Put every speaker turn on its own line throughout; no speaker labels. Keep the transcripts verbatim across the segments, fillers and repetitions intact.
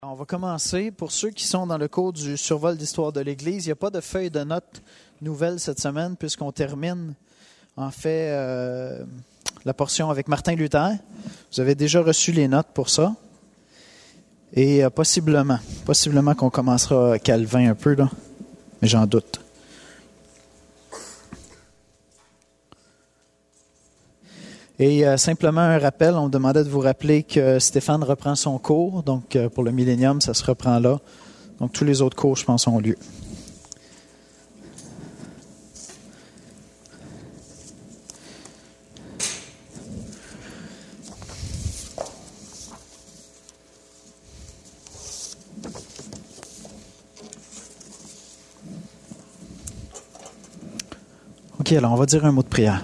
On va commencer. Pour ceux qui sont dans le cours du survol d'histoire de l'Église, il n'y a pas de feuille de notes nouvelle cette semaine puisqu'on termine en fait euh, la portion avec Martin Luther. Vous avez déjà reçu les notes pour ça. Et euh, possiblement, possiblement qu'on commencera Calvin un peu, là, mais j'en doute. Et euh, simplement un rappel, on me demandait de vous rappeler que Stéphane reprend son cours, donc euh, pour le millénium, ça se reprend là. Donc tous les autres cours, je pense, ont lieu. OK, alors on va dire un mot de prière.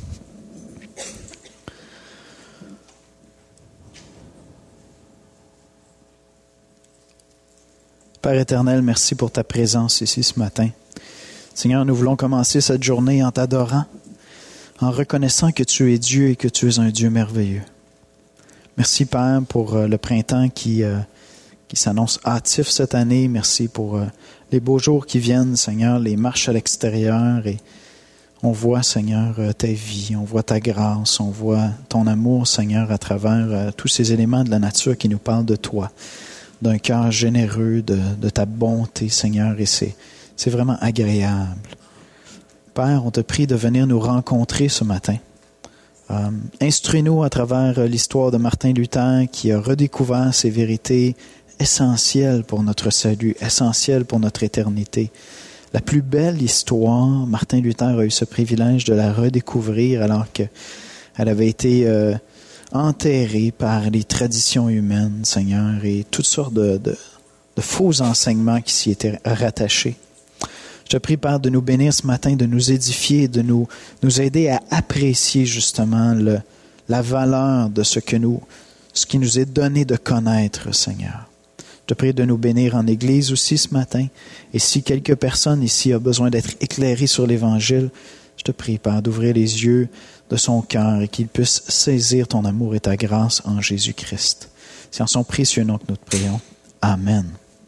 Père éternel, merci pour ta présence ici ce matin. Seigneur, nous voulons commencer cette journée en t'adorant, en reconnaissant que tu es Dieu et que tu es un Dieu merveilleux. Merci, Père, pour le printemps qui, euh, qui s'annonce hâtif cette année. Merci pour euh, les beaux jours qui viennent, Seigneur, les marches à l'extérieur. Et on voit, Seigneur, ta vie, on voit ta grâce, on voit ton amour, Seigneur, à travers euh, tous ces éléments de la nature qui nous parlent de toi, d'un cœur généreux, de, de ta bonté, Seigneur, et c'est, c'est vraiment agréable. Père, on te prie de venir nous rencontrer ce matin. Euh, instruis-nous à travers l'histoire de Martin Luther qui a redécouvert ces vérités essentielles pour notre salut, essentielles pour notre éternité. La plus belle histoire, Martin Luther a eu ce privilège de la redécouvrir alors qu'elle avait été Euh, enterré par les traditions humaines, Seigneur, et toutes sortes de, de, de faux enseignements qui s'y étaient rattachés. Je te prie, Père, de nous bénir ce matin, de nous édifier, de nous, nous aider à apprécier justement le, la valeur de ce, que nous, ce qui nous est donné de connaître, Seigneur. Je te prie de nous bénir en Église aussi ce matin. Et si quelques personnes ici ont besoin d'être éclairées sur l'Évangile, je te prie, Père, d'ouvrir les yeux de son cœur et qu'il puisse saisir ton amour et ta grâce en Jésus-Christ. C'est en son précieux nom que nous te prions. Amen.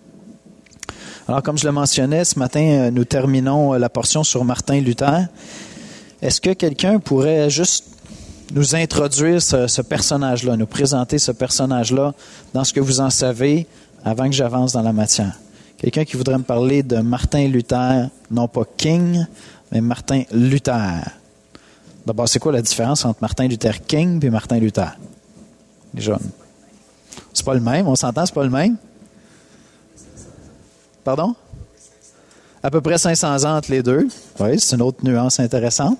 Alors, comme je le mentionnais, ce matin, nous terminons la portion sur Martin Luther. Est-ce que quelqu'un pourrait juste nous introduire ce, ce personnage-là, nous présenter ce personnage-là dans ce que vous en savez avant que j'avance dans la matière? Quelqu'un qui voudrait me parler de Martin Luther, non pas King, mais Martin Luther. D'abord, c'est quoi la différence entre Martin Luther King et Martin Luther? Les jeunes. C'est pas le même, on s'entend, c'est pas le même? Pardon? À peu près cinq cents ans entre les deux. Oui, c'est une autre nuance intéressante.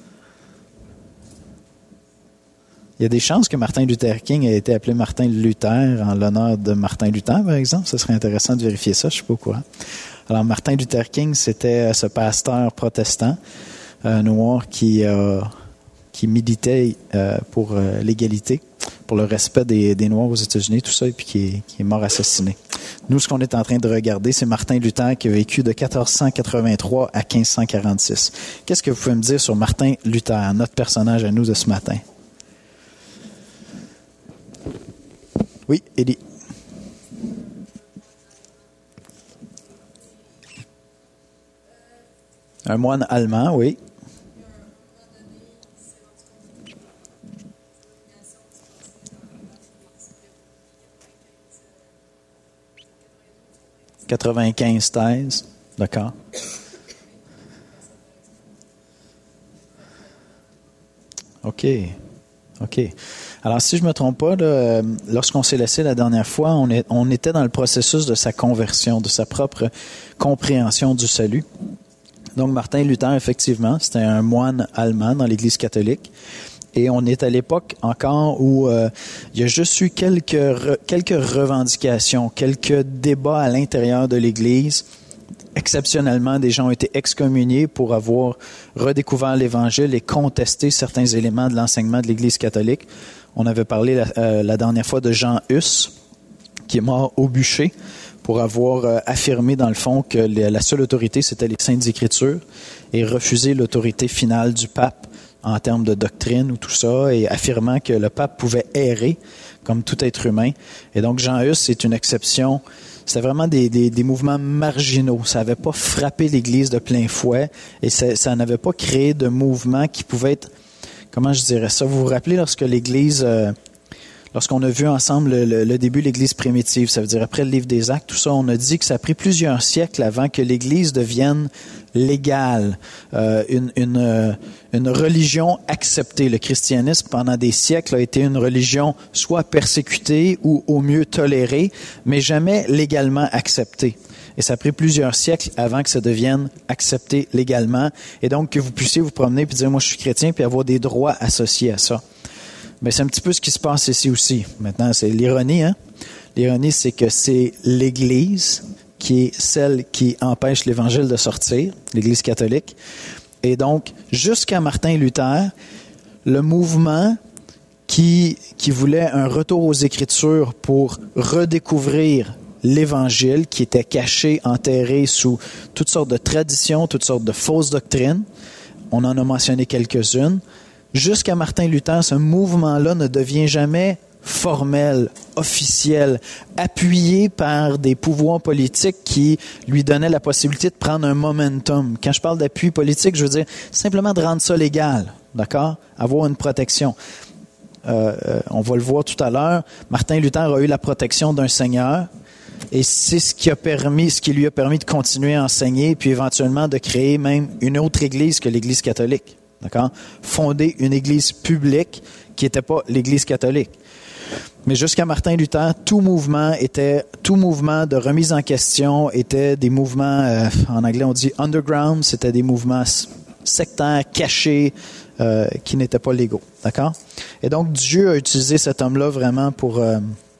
Il y a des chances que Martin Luther King ait été appelé Martin Luther en l'honneur de Martin Luther, par exemple. Ce serait intéressant de vérifier ça, je ne suis pas au courant. Alors, Martin Luther King, c'était ce pasteur protestant euh, noir qui, euh, qui militait euh, pour euh, l'égalité, pour le respect des, des Noirs aux États-Unis, tout ça, et puis qui est, qui est mort assassiné. Nous, ce qu'on est en train de regarder, c'est Martin Luther qui a vécu de quatorze cent quatre-vingt-trois à quinze cent quarante-six. Qu'est-ce que vous pouvez me dire sur Martin Luther, notre personnage à nous de ce matin? Oui, Élie. Un moine allemand, oui. quatre-vingt-quinze thèses, d'accord. OK, OK. Alors, si je ne me trompe pas, là, lorsqu'on s'est laissé la dernière fois, on, est, on était dans le processus de sa conversion, de sa propre compréhension du salut. Donc, Martin Luther, effectivement, c'était un moine allemand dans l'Église catholique. Et on est à l'époque encore où euh, il y a juste eu quelques, re, quelques revendications, quelques débats à l'intérieur de l'Église. Exceptionnellement, des gens ont été excommuniés pour avoir redécouvert l'Évangile et contesté certains éléments de l'enseignement de l'Église catholique. On avait parlé la, euh, la dernière fois de Jean Hus, qui est mort au bûcher pour avoir euh, affirmé, dans le fond, que les, la seule autorité, c'était les Saintes Écritures et refusé l'autorité finale du pape en termes de doctrine ou tout ça, et affirmant que le pape pouvait errer comme tout être humain. Et donc Jean Hus, c'est une exception. C'était vraiment des, des, des mouvements marginaux. Ça n'avait pas frappé l'Église de plein fouet et ça, ça n'avait pas créé de mouvement qui pouvait être, comment je dirais ça, vous vous rappelez lorsque l'Église... Euh, Lorsqu'on a vu ensemble le, le, le début de l'Église primitive, ça veut dire après le livre des Actes, tout ça, on a dit que ça a pris plusieurs siècles avant que l'Église devienne légale, euh, une, une, euh, une religion acceptée. Le christianisme, pendant des siècles, a été une religion soit persécutée ou au mieux tolérée, mais jamais légalement acceptée. Et ça a pris plusieurs siècles avant que ça devienne accepté légalement. Et donc, que vous puissiez vous promener et dire, moi, je suis chrétien, puis avoir des droits associés à ça. Mais c'est un petit peu ce qui se passe ici aussi. Maintenant, c'est l'ironie, hein? L'ironie, c'est que c'est l'Église qui est celle qui empêche l'Évangile de sortir, l'Église catholique. Et donc, jusqu'à Martin Luther, le mouvement qui, qui voulait un retour aux Écritures pour redécouvrir l'Évangile, qui était caché, enterré sous toutes sortes de traditions, toutes sortes de fausses doctrines, on en a mentionné quelques-unes. Jusqu'à Martin Luther, ce mouvement-là ne devient jamais formel, officiel, appuyé par des pouvoirs politiques qui lui donnaient la possibilité de prendre un momentum. Quand je parle d'appui politique, je veux dire simplement de rendre ça légal, d'accord? Avoir une protection. Euh, euh, on va le voir tout à l'heure, Martin Luther a eu la protection d'un seigneur et c'est ce qui a permis, ce qui lui a permis de continuer à enseigner puis éventuellement de créer même une autre église que l'Église catholique. D'accord? Fonder une église publique qui n'était pas l'église catholique. Mais jusqu'à Martin Luther, tout mouvement était, tout mouvement de remise en question était des mouvements, euh, en anglais on dit underground, c'était des mouvements sectaires, cachés, euh, qui n'étaient pas légaux. D'accord? Et donc Dieu a utilisé cet homme-là vraiment pour, euh,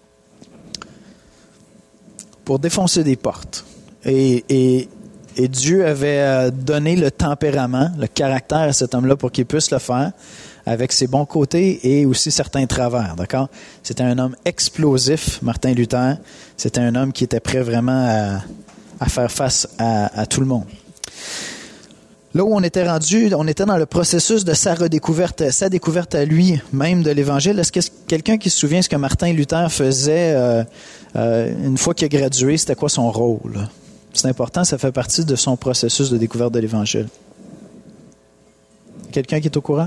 pour défoncer des portes. Et, et Et Dieu avait donné le tempérament, le caractère à cet homme-là pour qu'il puisse le faire, avec ses bons côtés et aussi certains travers, d'accord? C'était un homme explosif, Martin Luther. C'était un homme qui était prêt vraiment à, à faire face à, à tout le monde. Là où on était rendu, on était dans le processus de sa redécouverte, sa découverte à lui, même de l'Évangile. Est-ce que quelqu'un qui se souvient ce que Martin Luther faisait euh, euh, une fois qu'il a gradué, c'était quoi son rôle? C'est important, ça fait partie de son processus de découverte de l'Évangile. Quelqu'un qui est au courant?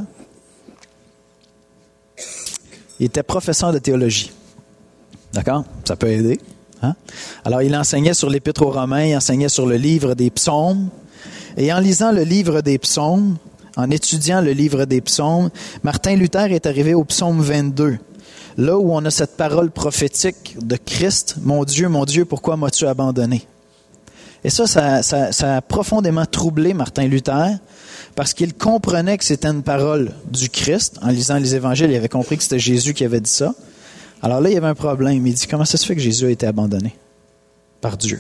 Il était professeur de théologie. D'accord? Ça peut aider. Hein? Alors, il enseignait sur l'Épître aux Romains, il enseignait sur le livre des psaumes. Et en lisant le livre des psaumes, en étudiant le livre des psaumes, Martin Luther est arrivé au psaume vingt-deux. Là où on a cette parole prophétique de Christ, « Mon Dieu, mon Dieu, pourquoi m'as-tu abandonné? » Et ça, ça, ça, ça a profondément troublé Martin Luther parce qu'il comprenait que c'était une parole du Christ. En lisant les évangiles, il avait compris que c'était Jésus qui avait dit ça. Alors là, il y avait un problème. Il dit, comment ça se fait que Jésus a été abandonné par Dieu?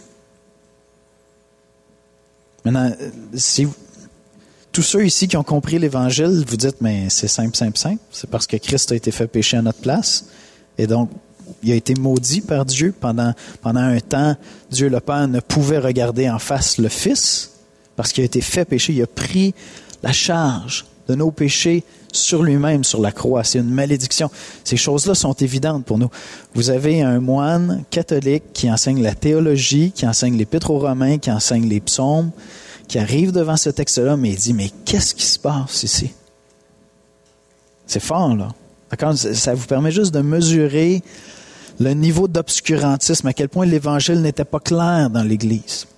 Maintenant, si tous ceux ici qui ont compris l'Évangile, vous dites, mais c'est simple, simple, simple. C'est parce que Christ a été fait pécher à notre place. Et donc, il a été maudit par Dieu pendant, pendant un temps. Dieu le Père ne pouvait regarder en face le Fils parce qu'il a été fait pécher. Il a pris la charge de nos péchés sur lui-même, sur la croix. C'est une malédiction. Ces choses-là sont évidentes pour nous. Vous avez un moine catholique qui enseigne la théologie, qui enseigne l'Épître aux Romains, qui enseigne les psaumes, qui arrive devant ce texte-là, mais il dit, mais qu'est-ce qui se passe ici? C'est fort, là. D'accord? Ça vous permet juste de mesurer le niveau d'obscurantisme, à quel point l'Évangile n'était pas clair dans l'Église.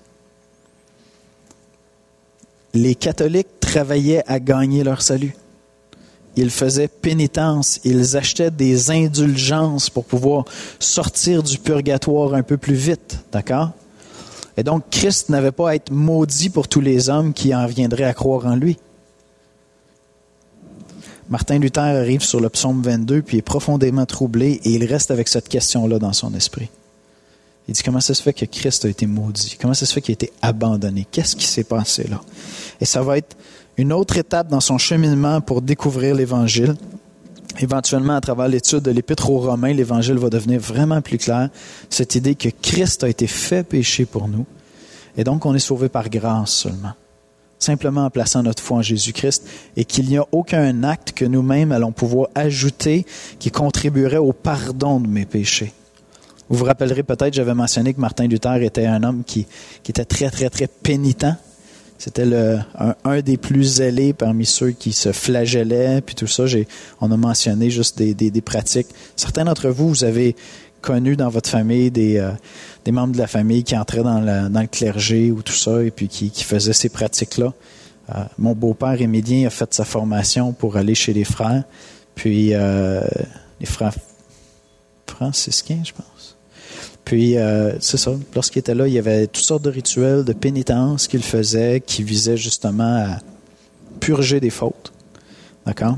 Les catholiques travaillaient à gagner leur salut. Ils faisaient pénitence, ils achetaient des indulgences pour pouvoir sortir du purgatoire un peu plus vite, d'accord? Et donc, Christ n'avait pas à être maudit pour tous les hommes qui en viendraient à croire en lui. Martin Luther arrive sur le psaume vingt-deux, puis est profondément troublé, et il reste avec cette question-là dans son esprit. Il dit, comment ça se fait que Christ a été maudit? Comment ça se fait qu'il a été abandonné? Qu'est-ce qui s'est passé là? Et ça va être une autre étape dans son cheminement pour découvrir l'Évangile. Éventuellement, à travers l'étude de l'Épître aux Romains, l'Évangile va devenir vraiment plus clair. Cette idée que Christ a été fait péché pour nous. Et donc, on est sauvé par grâce seulement. simplement en plaçant notre foi en Jésus-Christ, et qu'il n'y a aucun acte que nous-mêmes allons pouvoir ajouter qui contribuerait au pardon de mes péchés. Vous vous rappellerez peut-être, j'avais mentionné que Martin Luther était un homme qui, qui était très, très, très pénitent. C'était le, un, un des plus zélés parmi ceux qui se flagellaient, puis tout ça. J'ai, on a mentionné juste des, des, des pratiques. Certains d'entre vous, vous avez connu dans votre famille des, euh, des membres de la famille qui entraient dans, la, dans le clergé ou tout ça, et puis qui, qui faisaient ces pratiques-là. Euh, mon beau-père Émilien a fait sa formation pour aller chez les frères, puis euh, les frères franciscains, je pense. Puis, euh, c'est ça, lorsqu'il était là, il y avait toutes sortes de rituels de pénitence qu'il faisait qui visaient justement à purger des fautes. D'accord?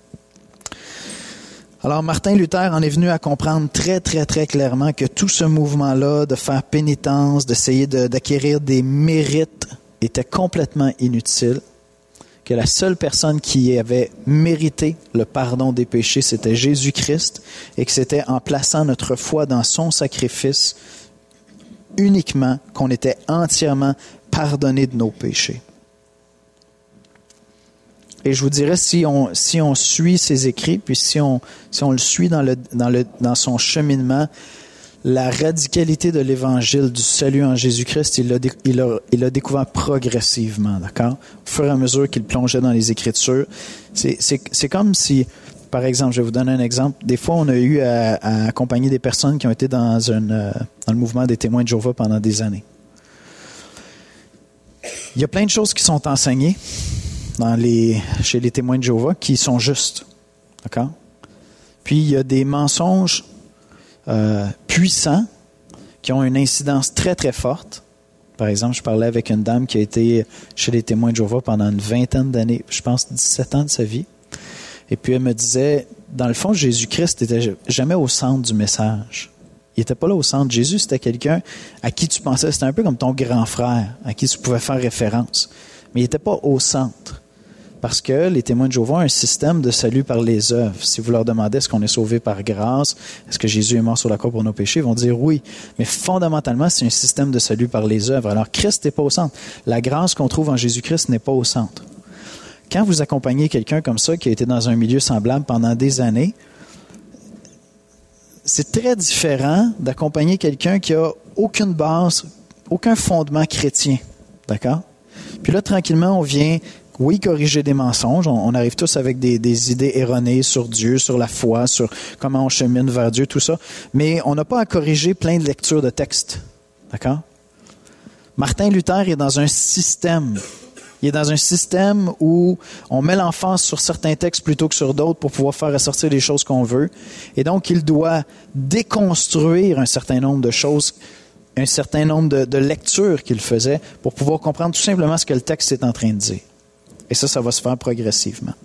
Alors, Martin Luther en est venu à comprendre très, très, très clairement que tout ce mouvement-là de faire pénitence, d'essayer de, d'acquérir des mérites était complètement inutile, que la seule personne qui avait mérité le pardon des péchés, c'était Jésus-Christ, et que c'était en plaçant notre foi dans son sacrifice uniquement qu'on était entièrement pardonné de nos péchés. Et je vous dirais, si on, si on suit ses écrits, puis si on, si on le suit dans, le, dans, le, dans son cheminement, la radicalité de l'Évangile du salut en Jésus-Christ, il l'a, il a, il a découvert progressivement, d'accord? Au fur et à mesure qu'il plongeait dans les Écritures. C'est, c'est, c'est comme si, par exemple, je vais vous donner un exemple. Des fois, on a eu à, à accompagner des personnes qui ont été dans, une, dans le mouvement des témoins de Jéhovah pendant des années. Il y a plein de choses qui sont enseignées dans les, chez les témoins de Jéhovah qui sont justes, d'accord? Puis, il y a des mensonges Euh, puissants, qui ont une incidence très, très forte. Par exemple, je parlais avec une dame qui a été chez les témoins de Jéhovah pendant une vingtaine d'années, je pense dix-sept ans de sa vie. Et puis elle me disait, dans le fond, Jésus-Christ n'était jamais au centre du message. Il n'était pas là au centre. Jésus, c'était quelqu'un à qui tu pensais, c'était un peu comme ton grand frère, à qui tu pouvais faire référence. Mais il n'était pas au centre. Parce que les témoins de Jéhovah ont un système de salut par les œuvres. Si vous leur demandez est-ce qu'on est sauvé par grâce, est-ce que Jésus est mort sur la croix pour nos péchés, ils vont dire oui. Mais fondamentalement, c'est un système de salut par les œuvres. Alors, Christ n'est pas au centre. La grâce qu'on trouve en Jésus-Christ n'est pas au centre. Quand vous accompagnez quelqu'un comme ça, qui a été dans un milieu semblable pendant des années, c'est très différent d'accompagner quelqu'un qui a aucune base, aucun fondement chrétien. D'accord? Puis là, tranquillement, on vient... Oui, corriger des mensonges. On, on arrive tous avec des, des idées erronées sur Dieu, sur la foi, sur comment on chemine vers Dieu, tout ça. Mais on n'a pas à corriger plein de lectures de textes. D'accord? Martin Luther est dans un système. Il est dans un système où on met l'emphase sur certains textes plutôt que sur d'autres pour pouvoir faire ressortir les choses qu'on veut. Et donc, il doit déconstruire un certain nombre de choses, un certain nombre de, de lectures qu'il faisait pour pouvoir comprendre tout simplement ce que le texte est en train de dire. Et ça, ça va se faire progressivement.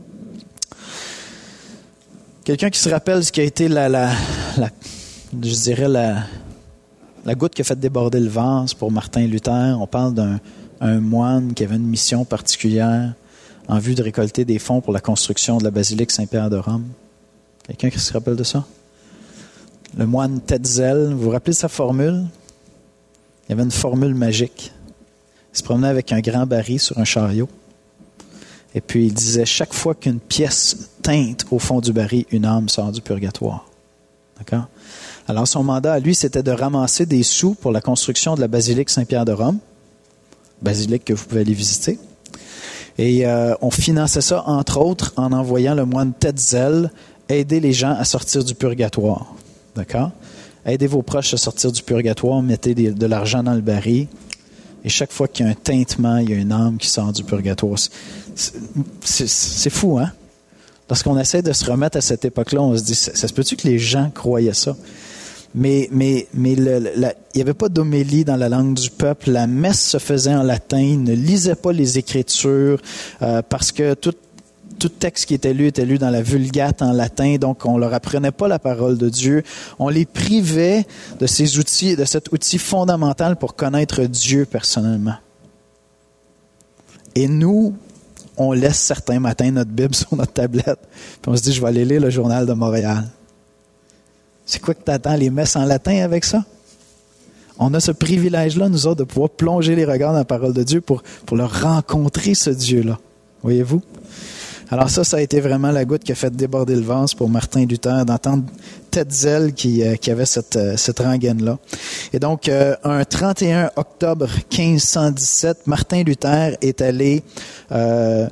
Quelqu'un qui se rappelle ce qui a été la, la, la je dirais la, la goutte qui a fait déborder le vase pour Martin Luther. On parle d'un un moine qui avait une mission particulière en vue de récolter des fonds pour la construction de la basilique Saint-Pierre de Rome. Quelqu'un qui se rappelle de ça? Le moine Tetzel, vous vous rappelez de sa formule? Il y avait une formule magique. Il se promenait avec un grand baril sur un chariot. Et puis, il disait, chaque fois qu'une pièce teinte au fond du baril, une âme sort du purgatoire. D'accord? Alors, son mandat à lui, c'était de ramasser des sous pour la construction de la basilique Saint-Pierre de Rome. Basilique que vous pouvez aller visiter. Et euh, on finançait ça, entre autres, en envoyant le moine Tetzel aider les gens à sortir du purgatoire. D'accord? Aidez vos proches à sortir du purgatoire, mettez des, de l'argent dans le baril. Et chaque fois qu'il y a un tintement, il y a une âme qui sort du purgatoire. C'est, c'est, c'est fou, hein? Lorsqu'on essaie de se remettre à cette époque-là, on se dit, ça, ça se peut-tu que les gens croyaient ça? Mais, mais, mais le, la, il n'y avait pas d'homélie dans la langue du peuple. La messe se faisait en latin. Ils ne lisaient pas les Écritures euh, parce que tout, tout texte qui était lu était lu dans la Vulgate en latin. Donc, on leur apprenait pas la parole de Dieu. On les privait de ces outils, de cet outil fondamental pour connaître Dieu personnellement. Et nous, on laisse certains matins notre Bible sur notre tablette. Puis on se dit, je vais aller lire le Journal de Montréal. C'est quoi que tu attends, les messes en latin avec ça? On a ce privilège-là, nous autres, de pouvoir plonger les regards dans la parole de Dieu pour, pour le rencontrer, ce Dieu-là. Voyez-vous? Alors ça, ça a été vraiment la goutte qui a fait déborder le vase pour Martin Luther, d'entendre Tetzel qui, euh, qui avait cette, euh, cette rengaine-là. Et donc, euh, un trente et un octobre quinze cent dix-sept, Martin Luther est allé euh,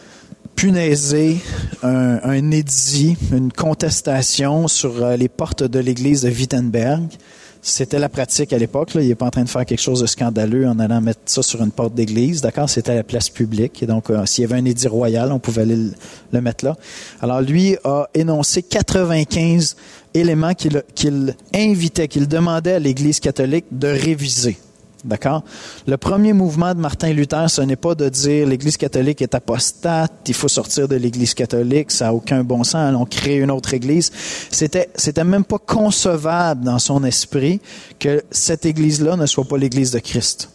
punaiser un, un édit, une contestation sur euh, les portes de l'église de Wittenberg. C'était la pratique à l'époque. Là. Il n'est pas en train de faire quelque chose de scandaleux en allant mettre ça sur une porte d'église. D'accord? C'était à la place publique. Et donc, euh, s'il y avait un édit royal, on pouvait aller le, le mettre là. Alors, lui a énoncé quatre-vingt-quinze éléments qu'il, qu'il invitait, qu'il demandait à l'Église catholique de réviser. D'accord? Le premier mouvement de Martin Luther, ce n'est pas de dire l'Église catholique est apostate, il faut sortir de l'Église catholique, ça n'a aucun bon sens, allons créer une autre Église. C'était, c'était même pas concevable dans son esprit que cette Église-là ne soit pas l'Église de Christ.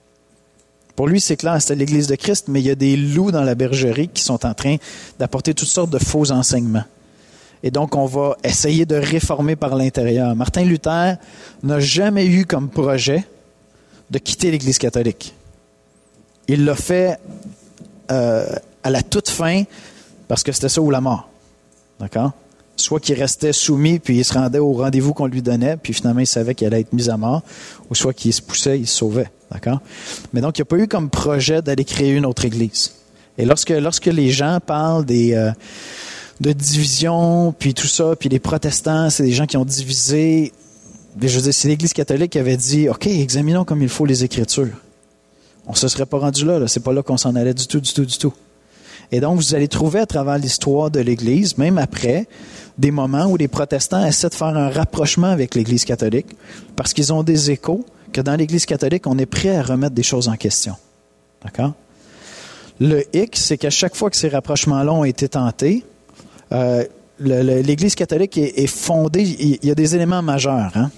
Pour lui, c'est clair, c'était l'Église de Christ, mais il y a des loups dans la bergerie qui sont en train d'apporter toutes sortes de faux enseignements. Et donc, on va essayer de réformer par l'intérieur. Martin Luther n'a jamais eu comme projet de quitter l'Église catholique. Il l'a fait euh, à la toute fin parce que c'était ça ou la mort. D'accord? Soit qu'il restait soumis puis il se rendait au rendez-vous qu'on lui donnait puis finalement il savait qu'il allait être mis à mort, ou soit qu'il se poussait, il se sauvait. D'accord? Mais donc, il n'y a pas eu comme projet d'aller créer une autre Église. Et lorsque, lorsque les gens parlent des... Euh, de division, puis tout ça, puis les protestants, c'est des gens qui ont divisé. Je veux dire, c'est l'Église catholique qui avait dit, OK, examinons comme il faut les Écritures. On ne se serait pas rendu là, là. C'est pas là qu'on s'en allait du tout, du tout, du tout. Et donc, vous allez trouver à travers l'histoire de l'Église, même après, des moments où les protestants essaient de faire un rapprochement avec l'Église catholique, parce qu'ils ont des échos que dans l'Église catholique, on est prêt à remettre des choses en question. D'accord? Le hic, c'est qu'à chaque fois que ces rapprochements-là ont été tentés, Euh, le, le, l'Église catholique est, est fondée, il, il y a des éléments majeurs. Hein?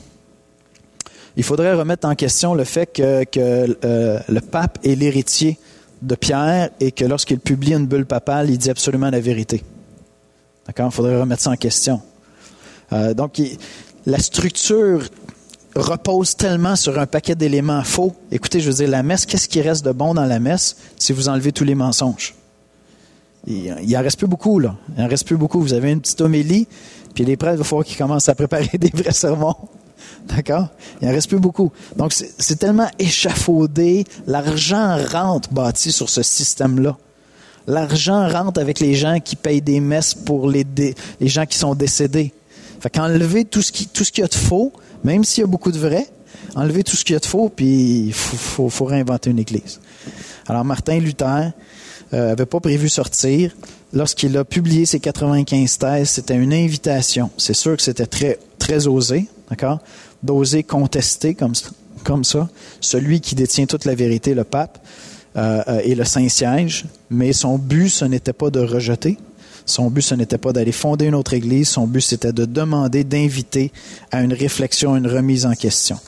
Il faudrait remettre en question le fait que, que euh, le pape est l'héritier de Pierre et que lorsqu'il publie une bulle papale, il dit absolument la vérité. D'accord? Il faudrait remettre ça en question. Euh, donc, il, la structure repose tellement sur un paquet d'éléments faux. Écoutez, je veux dire, la messe, qu'est-ce qui reste de bon dans la messe si vous enlevez tous les mensonges? Il n'en reste plus beaucoup, là. Il n'en reste plus beaucoup. Vous avez une petite homélie, puis les prêtres, il va falloir qu'ils commencent à préparer des vrais sermons. D'accord? Il n'en reste plus beaucoup. Donc, c'est, c'est tellement échafaudé. L'argent rentre bâti sur ce système-là. L'argent rentre avec les gens qui payent des messes pour les, dé, les gens qui sont décédés. Fait qu'enlever tout ce qui, tout ce qu'il y a de faux, même s'il y a beaucoup de vrai, enlever tout ce qu'il y a de faux, puis il faut, faut, faut réinventer une église. Alors, Martin Luther n'avait euh, pas prévu sortir. Lorsqu'il a publié ses quatre-vingt-quinze thèses, c'était une invitation. C'est sûr que c'était très, très osé, d'accord? D'oser contester comme, comme ça celui qui détient toute la vérité, le pape, euh, euh, et le Saint-Siège. Mais son but, ce n'était pas de rejeter. Son but, ce n'était pas d'aller fonder une autre église. Son but, c'était de demander, d'inviter à une réflexion, une remise en question.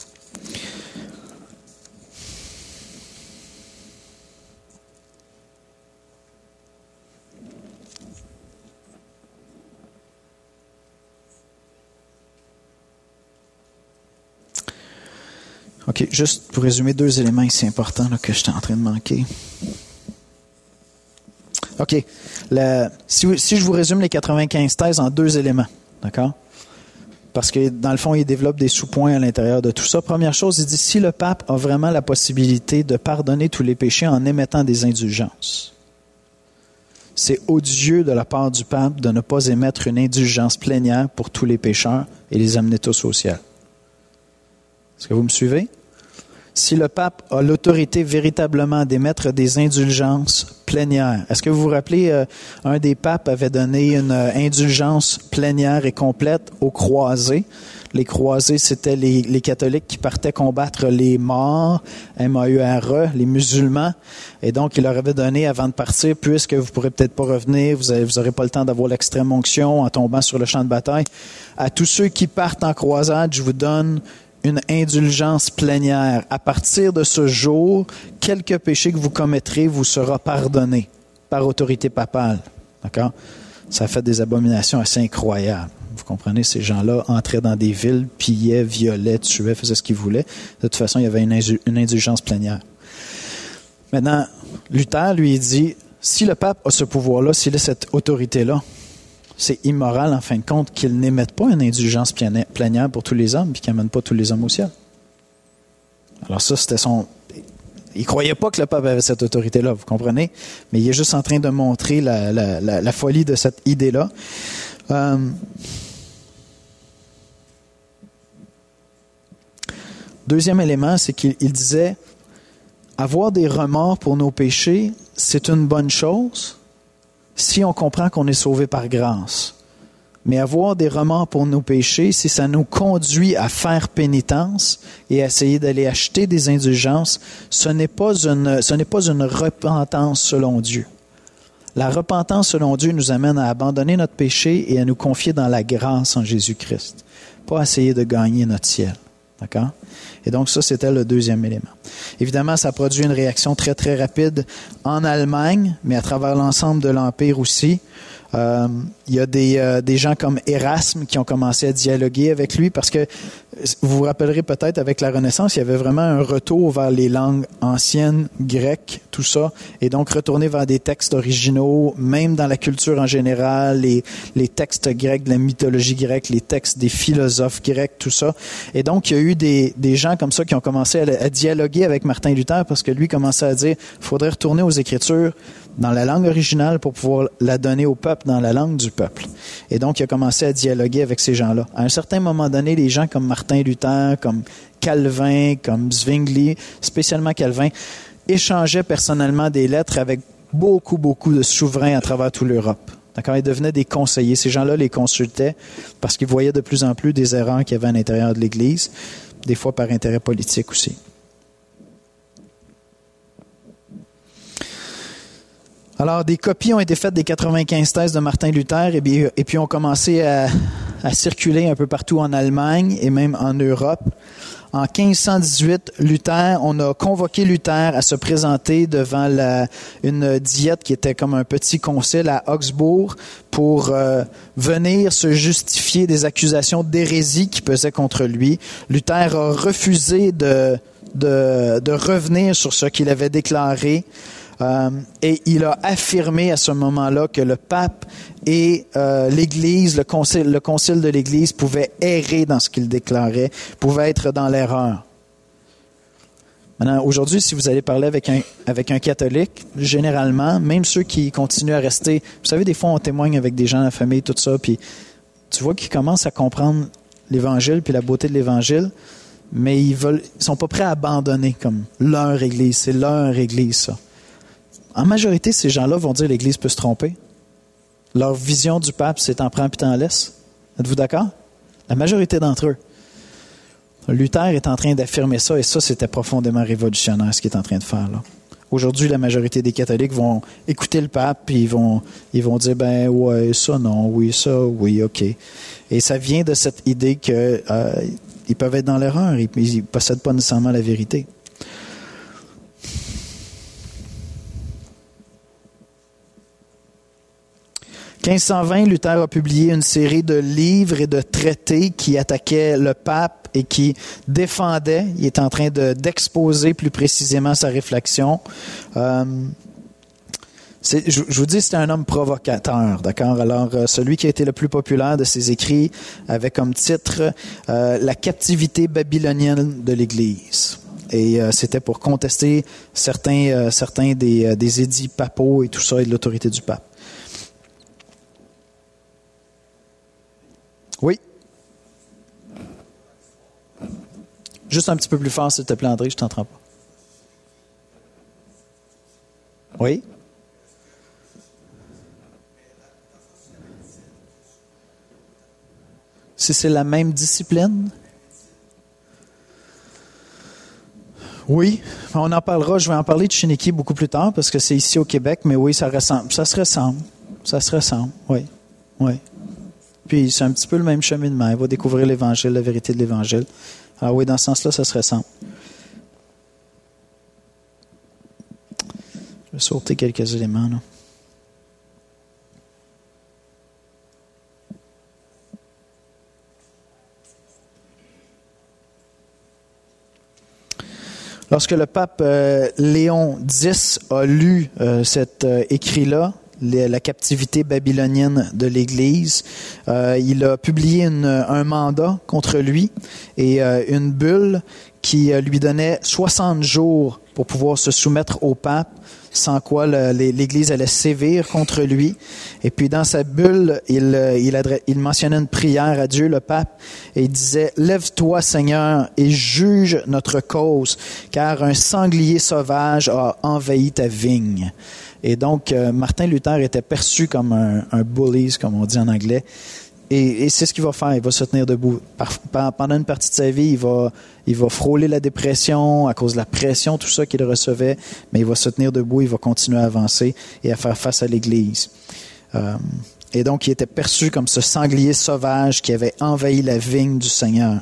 OK, juste pour résumer deux éléments ici importants là, que j'étais en train de manquer. OK, le, si, si je vous résume les quatre-vingt-quinze thèses en deux éléments, d'accord? Parce que dans le fond, il développe des sous-points à l'intérieur de tout ça. Première chose, il dit, si le pape a vraiment la possibilité de pardonner tous les péchés en émettant des indulgences, c'est odieux de la part du pape de ne pas émettre une indulgence plénière pour tous les pécheurs et les amener tous au ciel. Est-ce que vous me suivez? Si le pape a l'autorité véritablement d'émettre des indulgences plénières, est-ce que vous vous rappelez, euh, un des papes avait donné une euh, indulgence plénière et complète aux croisés. Les croisés, c'était les, les catholiques qui partaient combattre les morts, M A U R E, les musulmans. Et donc, il leur avait donné, avant de partir, puisque vous ne pourrez peut-être pas revenir, vous n'aurez pas le temps d'avoir l'extrême onction en tombant sur le champ de bataille, à tous ceux qui partent en croisade, je vous donne une indulgence plénière. À partir de ce jour, quelque péché que vous commettrez vous sera pardonné par autorité papale. D'accord? Ça fait des abominations assez incroyables. Vous comprenez, ces gens-là entraient dans des villes, pillaient, violaient, tuaient, faisaient ce qu'ils voulaient. De toute façon, il y avait une, une indulgence plénière. Maintenant, Luther, lui, il dit, si le pape a ce pouvoir-là, s'il a cette autorité-là, c'est immoral, en fin de compte, qu'il n'émette pas une indulgence plénière pour tous les hommes, puis qu'il n'amène pas tous les hommes au ciel. Alors ça, c'était son... Il ne croyait pas que le pape avait cette autorité-là, vous comprenez? Mais il est juste en train de montrer la, la, la, la folie de cette idée-là. Euh... Deuxième élément, c'est qu'il il disait, avoir des remords pour nos péchés, c'est une bonne chose si on comprend qu'on est sauvé par grâce. Mais avoir des remords pour nos péchés, si ça nous conduit à faire pénitence et à essayer d'aller acheter des indulgences, ce n'est pas une, ce n'est pas une repentance selon Dieu. La repentance selon Dieu nous amène à abandonner notre péché et à nous confier dans la grâce en Jésus-Christ, pas essayer de gagner notre ciel. D'accord? Et donc ça, c'était le deuxième élément. Évidemment, ça produit une réaction très, très rapide en Allemagne, mais à travers l'ensemble de l'Empire aussi. Euh, il y a des, euh, des gens comme Erasme qui ont commencé à dialoguer avec lui parce que, vous vous rappellerez peut-être, avec la Renaissance, il y avait vraiment un retour vers les langues anciennes, grecques, tout ça, et donc retourner vers des textes originaux, même dans la culture en général, les, les textes grecs, de la mythologie grecque, les textes des philosophes grecs, tout ça. Et donc, il y a eu des, des gens comme ça qui ont commencé à, à dialoguer avec Martin Luther parce que lui commençait à dire, il faudrait retourner aux Écritures dans la langue originale pour pouvoir la donner au peuple dans la langue du peuple. Et donc, il a commencé à dialoguer avec ces gens-là. À un certain moment donné, les gens comme Martin Luther, comme Calvin, comme Zwingli, spécialement Calvin, échangeaient personnellement des lettres avec beaucoup, beaucoup de souverains à travers toute l'Europe. D'accord? Ils devenaient des conseillers. Ces gens-là les consultaient parce qu'ils voyaient de plus en plus des erreurs qu'il y avait à l'intérieur de l'Église, des fois par intérêt politique aussi. Alors, des copies ont été faites des quatre-vingt-quinze thèses de Martin Luther et, bien, et puis ont commencé à, à circuler un peu partout en Allemagne et même en Europe. En quinze cent dix-huit, Luther, on a convoqué Luther à se présenter devant la, une diète qui était comme un petit concile à Augsbourg pour euh, venir se justifier des accusations d'hérésie qui pesaient contre lui. Luther a refusé de, de, de revenir sur ce qu'il avait déclaré. Euh, et il a affirmé à ce moment-là que le pape et euh, l'Église, le concile, le concile de l'Église pouvaient errer dans ce qu'il déclarait, pouvaient être dans l'erreur. Maintenant, aujourd'hui, si vous allez parler avec un, avec un catholique, généralement, même ceux qui continuent à rester, vous savez, des fois on témoigne avec des gens de la famille, tout ça, puis tu vois qu'ils commencent à comprendre l'Évangile puis la beauté de l'Évangile, mais ils veulent, ils sont pas prêts à abandonner comme leur Église, c'est leur Église, ça. En majorité, ces gens-là vont dire que l'Église peut se tromper. Leur vision du pape, c'est t'en prends puis t'en laisses. Êtes-vous d'accord? La majorité d'entre eux. Luther est en train d'affirmer ça, et ça, c'était profondément révolutionnaire, ce qu'il est en train de faire là. Aujourd'hui, la majorité des catholiques vont écouter le pape, puis ils vont, ils vont dire, ben ouais, ça non, oui, ça, oui, ok. Et ça vient de cette idée que euh, ils peuvent être dans l'erreur, ils ne possèdent pas nécessairement la vérité. quinze cent vingt, Luther a publié une série de livres et de traités qui attaquaient le pape et qui défendaient. Il est en train de, d'exposer plus précisément sa réflexion. Euh, c'est, je, je vous dis, c'était un homme provocateur, d'accord? Alors, euh, celui qui a été le plus populaire de ses écrits avait comme titre euh, « La captivité babylonienne de l'Église ». Et euh, c'était pour contester certains, euh, certains des, euh, des édits papaux et tout ça et de l'autorité du pape. Oui. Juste un petit peu plus fort, s'il te plaît, André, je ne t'entends pas. Oui. Si c'est la même discipline? Oui, on en parlera. Je vais en parler de Chiniki beaucoup plus tard parce que c'est ici au Québec, mais oui, ça ressemble. Ça se ressemble. Ça se ressemble, oui. Oui. Puis c'est un petit peu le même cheminement. Il va découvrir l'Évangile, la vérité de l'Évangile. Alors oui, dans ce sens-là, ça se ressemble. Je vais sauter quelques éléments, là. Lorsque le pape euh, Léon X a lu euh, cet euh, écrit-là, la captivité babylonienne de l'Église, euh, il a publié une, un mandat contre lui et euh, une bulle qui euh, lui donnait soixante jours pour pouvoir se soumettre au pape, sans quoi le, l'Église allait sévir contre lui. Et puis dans sa bulle, il, il, adresse, il mentionnait une prière à Dieu, le pape, et il disait « Lève-toi, Seigneur, et juge notre cause, car un sanglier sauvage a envahi ta vigne. » Et donc, euh, Martin Luther était perçu comme un, un bully, comme on dit en anglais. Et, et c'est ce qu'il va faire. Il va se tenir debout. Par, par, pendant une partie de sa vie, il va, il va frôler la dépression à cause de la pression, tout ça qu'il recevait. Mais il va se tenir debout, il va continuer à avancer et à faire face à l'Église. Euh, et donc, il était perçu comme ce sanglier sauvage qui avait envahi la vigne du Seigneur.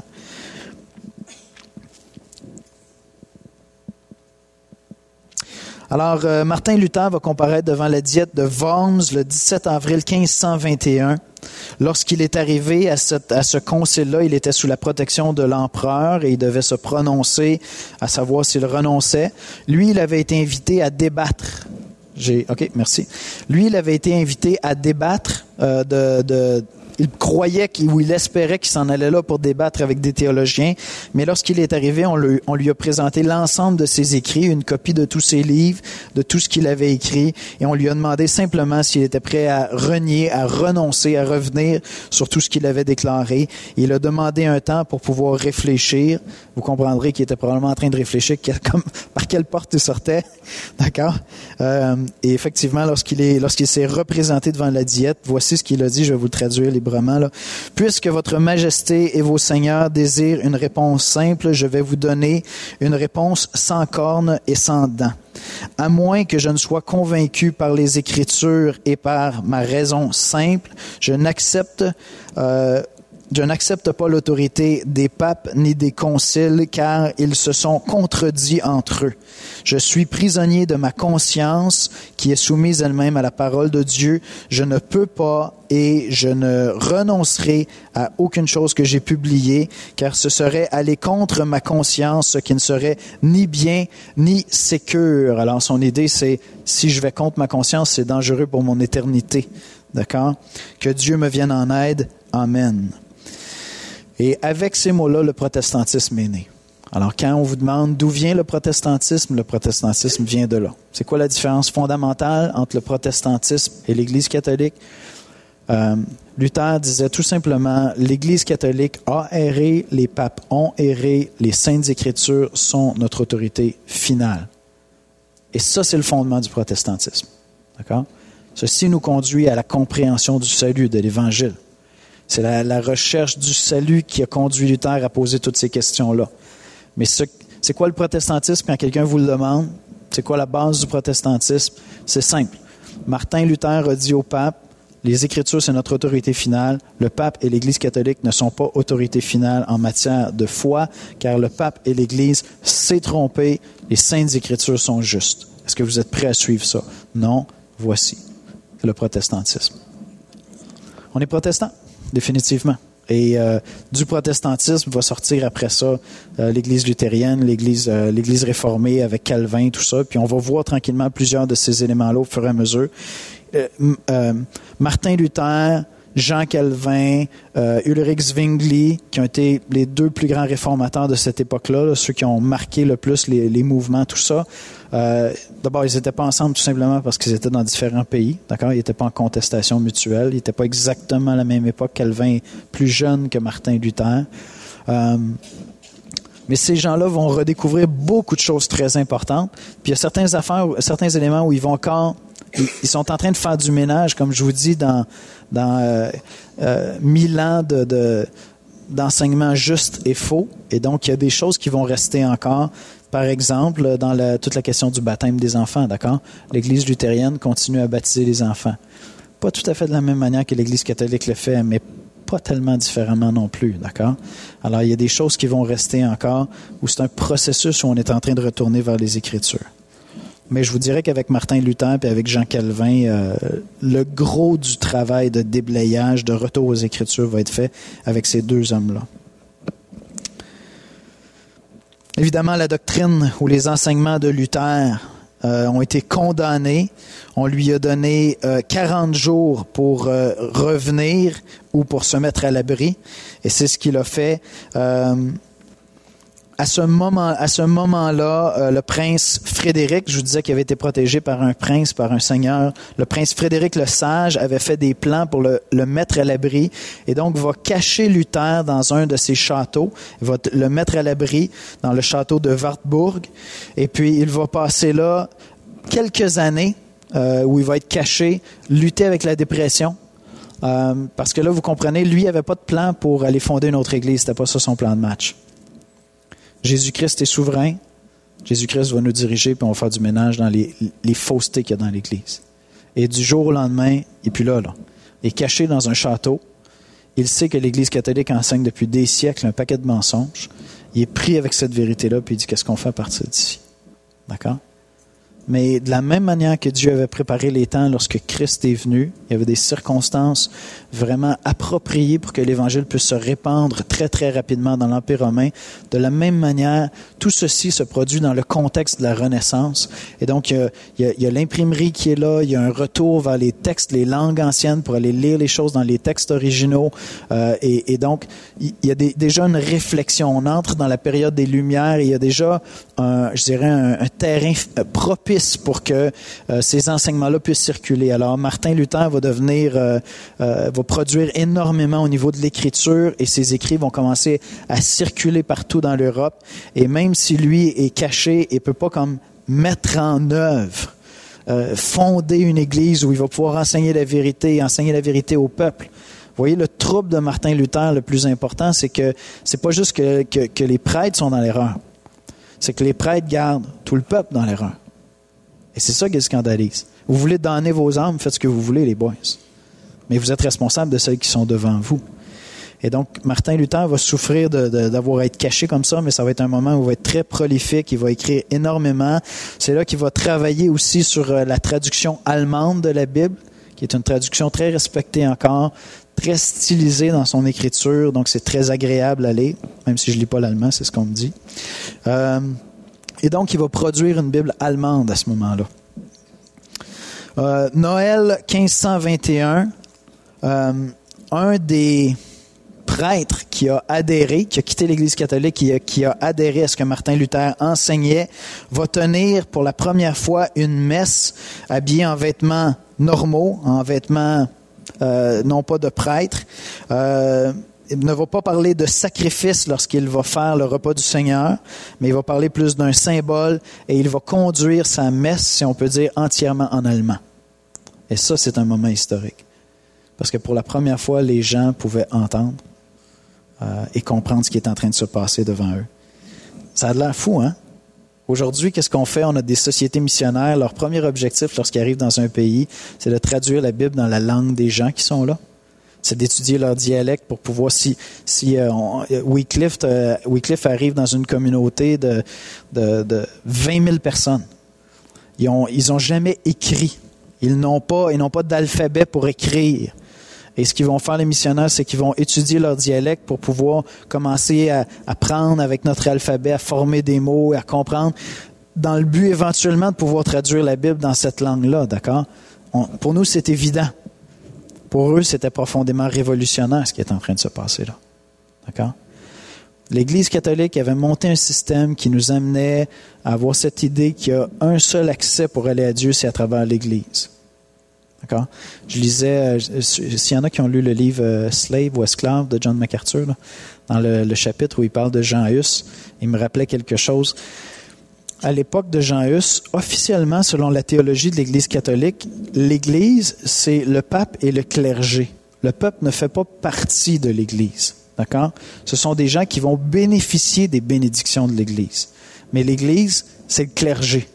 Alors, euh, Martin Luther va comparaître devant la diète de Worms le dix-sept avril quinze cent vingt et un. Lorsqu'il est arrivé à, cette, à ce concile-là, il était sous la protection de l'empereur et il devait se prononcer à savoir s'il renonçait. Lui, il avait été invité à débattre. J'ai, OK, merci. Lui, il avait été invité à débattre euh, de... de Il croyait qu'il, ou il espérait qu'il s'en allait là pour débattre avec des théologiens. Mais lorsqu'il est arrivé, on lui, on lui a présenté l'ensemble de ses écrits, une copie de tous ses livres, de tout ce qu'il avait écrit. Et on lui a demandé simplement s'il était prêt à renier, à renoncer, à revenir sur tout ce qu'il avait déclaré. Il a demandé un temps pour pouvoir réfléchir. Vous comprendrez qu'il était probablement en train de réfléchir comme, par quelle porte il sortait. D'accord? Euh, et effectivement, lorsqu'il, est, lorsqu'il s'est représenté devant la diète, voici ce qu'il a dit, je vais vous le traduire librement. Là. Puisque votre majesté et vos seigneurs désirent une réponse simple, je vais vous donner une réponse sans cornes et sans dents. À moins que je ne sois convaincu par les Écritures et par ma raison simple, je n'accepte euh, Je n'accepte pas l'autorité des papes ni des conciles, car ils se sont contredits entre eux. Je suis prisonnier de ma conscience, qui est soumise elle-même à la parole de Dieu. Je ne peux pas et je ne renoncerai à aucune chose que j'ai publiée, car ce serait aller contre ma conscience, ce qui ne serait ni bien ni sécure. Alors son idée, c'est si je vais contre ma conscience, c'est dangereux pour mon éternité. D'accord? Que Dieu me vienne en aide. Amen. Et avec ces mots-là, le protestantisme est né. Alors, quand on vous demande d'où vient le protestantisme, le protestantisme vient de là. C'est quoi la différence fondamentale entre le protestantisme et l'Église catholique? Euh, Luther disait tout simplement, l'Église catholique a erré, les papes ont erré, les saintes écritures sont notre autorité finale. Et ça, c'est le fondement du protestantisme. D'accord? Ceci nous conduit à la compréhension du salut, de l'Évangile. C'est la, la recherche du salut qui a conduit Luther à poser toutes ces questions-là. Mais ce, c'est quoi le protestantisme quand quelqu'un vous le demande? C'est quoi la base du protestantisme? C'est simple. Martin Luther a dit au pape, les Écritures, c'est notre autorité finale. Le pape et l'Église catholique ne sont pas autorité finale en matière de foi, car le pape et l'Église s'est trompé. Les saintes Écritures sont justes. Est-ce que vous êtes prêts à suivre ça? Non. Voici le protestantisme. On est protestant? Définitivement. Et euh, du protestantisme va sortir après ça euh, l'Église luthérienne, l'Église, euh, l'Église réformée avec Calvin, tout ça. Puis on va voir tranquillement plusieurs de ces éléments-là au fur et à mesure. Euh, euh, Martin Luther, Jean Calvin, euh, Ulrich Zwingli, qui ont été les deux plus grands réformateurs de cette époque-là, là, ceux qui ont marqué le plus les, les mouvements, tout ça. Euh, d'abord, ils n'étaient pas ensemble tout simplement parce qu'ils étaient dans différents pays. D'accord? Ils n'étaient pas en contestation mutuelle. Ils n'étaient pas exactement à la même époque. Calvin est plus jeune que Martin Luther. Euh, mais ces gens-là vont redécouvrir beaucoup de choses très importantes. Puis il y a certaines affaires, certains éléments où ils vont encore... Ils sont en train de faire du ménage, comme je vous dis, dans, dans euh, euh, mille ans de, de, d'enseignement juste et faux. Et donc, il y a des choses qui vont rester encore. Par exemple, dans la, toute la question du baptême des enfants, d'accord? L'Église luthérienne continue à baptiser les enfants. Pas tout à fait de la même manière que l'Église catholique le fait, mais pas tellement différemment non plus, d'accord? Alors, il y a des choses qui vont rester encore, où c'est un processus où on est en train de retourner vers les Écritures. Mais je vous dirais qu'avec Martin Luther et avec Jean Calvin, euh, le gros du travail de déblayage, de retour aux Écritures va être fait avec ces deux hommes-là. Évidemment, la doctrine ou les enseignements de Luther euh, ont été condamnés. On lui a donné euh, quarante jours pour euh, revenir ou pour se mettre à l'abri. Et c'est ce qu'il a fait. Euh, À ce moment, à ce moment-là, euh, le prince Frédéric, je vous disais qu'il avait été protégé par un prince, par un seigneur. Le prince Frédéric le Sage avait fait des plans pour le, le mettre à l'abri et donc va cacher Luther dans un de ses châteaux. Il va le mettre à l'abri dans le château de Wartburg et puis il va passer là quelques années euh, où il va être caché, lutter avec la dépression. Euh, parce que là, vous comprenez, lui, il n'avait pas de plan pour aller fonder une autre église. C'était pas ça son plan de match. Jésus-Christ est souverain. Jésus-Christ va nous diriger puis on va faire du ménage dans les, les faussetés qu'il y a dans l'Église. Et du jour au lendemain, et puis là, là, il est caché dans un château. Il sait que l'Église catholique enseigne depuis des siècles un paquet de mensonges. Il est pris avec cette vérité-là puis il dit qu'est-ce qu'on fait à partir d'ici. D'accord? Mais de la même manière que Dieu avait préparé les temps lorsque Christ est venu, il y avait des circonstances vraiment appropriées pour que l'Évangile puisse se répandre très, très rapidement dans l'Empire romain. De la même manière, tout ceci se produit dans le contexte de la Renaissance. Et donc, il y a, il y a, il y a l'imprimerie qui est là, il y a un retour vers les textes, les langues anciennes pour aller lire les choses dans les textes originaux. Euh, et, et donc, il y a des, déjà une réflexion. On entre dans la période des Lumières et il y a déjà, un, je dirais, un, un terrain propice pour que euh, ces enseignements-là puissent circuler. Alors, Martin Luther va devenir, euh, euh, va produire énormément au niveau de l'écriture et ses écrits vont commencer à circuler partout dans l'Europe. Et même si lui est caché et peut pas comme mettre en œuvre, euh, fonder une église où il va pouvoir enseigner la vérité, enseigner la vérité au peuple. Vous voyez, le trouble de Martin Luther, le plus important, c'est que c'est pas juste que, que, que les prêtres sont dans l'erreur. C'est que les prêtres gardent tout le peuple dans l'erreur. Et c'est ça qui scandalise. Vous voulez damner vos âmes, faites ce que vous voulez, les boys. Mais vous êtes responsables de celles qui sont devant vous. Et donc, Martin Luther va souffrir de, de, d'avoir à être caché comme ça, mais ça va être un moment où il va être très prolifique, il va écrire énormément. C'est là qu'il va travailler aussi sur la traduction allemande de la Bible, qui est une traduction très respectée encore, très stylisée dans son écriture, donc c'est très agréable à lire, même si je ne lis pas l'allemand, c'est ce qu'on me dit. Euh, Et donc, il va produire une Bible allemande à ce moment-là. Euh, Noël quinze cent vingt et un, euh, un des prêtres qui a adhéré, qui a quitté l'Église catholique, qui a, qui a adhéré à ce que Martin Luther enseignait, va tenir pour la première fois une messe habillé en vêtements normaux, en vêtements euh, non pas de prêtre. Euh, Il ne va pas parler de sacrifice lorsqu'il va faire le repas du Seigneur, mais il va parler plus d'un symbole et il va conduire sa messe, si on peut dire, entièrement en allemand. Et ça, c'est un moment historique. Parce que pour la première fois, les gens pouvaient entendre euh, et comprendre ce qui est en train de se passer devant eux. Ça a de l'air fou, hein? Aujourd'hui, qu'est-ce qu'on fait? On a des sociétés missionnaires. Leur premier objectif lorsqu'ils arrivent dans un pays, c'est de traduire la Bible dans la langue des gens qui sont là. C'est d'étudier leur dialecte pour pouvoir, si, si euh, on, Wycliffe, euh, Wycliffe arrive dans une communauté de, de, de vingt mille personnes. Ils ont, ils ont jamais écrit. Ils n'ont pas, ils n'ont pas d'alphabet pour écrire. Et ce qu'ils vont faire, les missionnaires, c'est qu'ils vont étudier leur dialecte pour pouvoir commencer à apprendre avec notre alphabet, à former des mots, à comprendre, dans le but éventuellement de pouvoir traduire la Bible dans cette langue-là, d'accord? On, pour nous, c'est évident. Pour eux, c'était profondément révolutionnaire ce qui est en train de se passer là. D'accord? L'Église catholique avait monté un système qui nous amenait à avoir cette idée qu'il y a un seul accès pour aller à Dieu, c'est à travers l'Église. D'accord? Je lisais, euh, s'il y en a qui ont lu le livre euh, Slave ou Esclave de John MacArthur, là, dans le, le chapitre où il parle de Jean Hus, il me rappelait quelque chose. À l'époque de Jean Hus, officiellement, selon la théologie de l'Église catholique, l'Église, c'est le pape et le clergé. Le peuple ne fait pas partie de l'Église. D'accord? Ce sont des gens qui vont bénéficier des bénédictions de l'Église. Mais l'Église, c'est le clergé.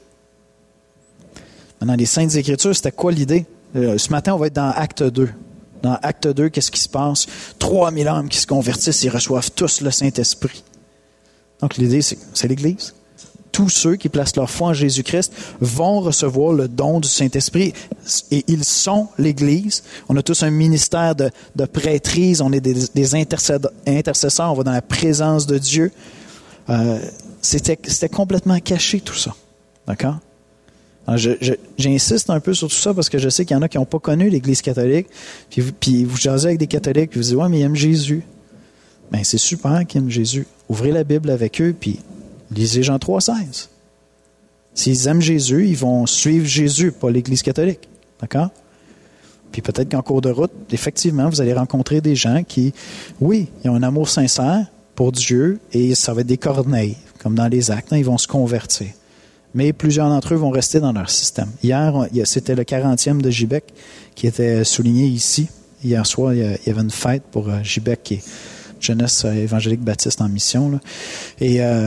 Maintenant, les Saintes Écritures, c'était quoi l'idée? Euh, ce matin, on va être dans Acte deux. Dans Acte deux, qu'est-ce qui se passe? trois mille âmes qui se convertissent et reçoivent tous le Saint-Esprit. Donc, l'idée, c'est, c'est l'Église. Tous ceux qui placent leur foi en Jésus-Christ vont recevoir le don du Saint-Esprit et ils sont l'Église. On a tous un ministère de, de prêtrise, on est des, des intercesseurs, on va dans la présence de Dieu. Euh, c'était, c'était complètement caché tout ça. D'accord? Alors, je, je, j'insiste un peu sur tout ça parce que je sais qu'il y en a qui n'ont pas connu l'Église catholique. Puis, puis vous jasez avec des catholiques, puis vous dites « Ouais, mais ils aiment Jésus. » Bien, c'est super qu'ils aiment Jésus. Ouvrez la Bible avec eux, puis lisez Jean trois seize. S'ils aiment Jésus, ils vont suivre Jésus, pas l'Église catholique. D'accord? Puis peut-être qu'en cours de route, effectivement, vous allez rencontrer des gens qui, oui, ils ont un amour sincère pour Dieu et ça va être des corneilles, comme dans les actes, hein, ils vont se convertir. Mais plusieurs d'entre eux vont rester dans leur système. Hier, c'était le quarantième de J B E C qui était souligné ici. Hier soir, il y avait une fête pour J B E C, qui est Jeunesse évangélique baptiste en mission. Là. Et euh,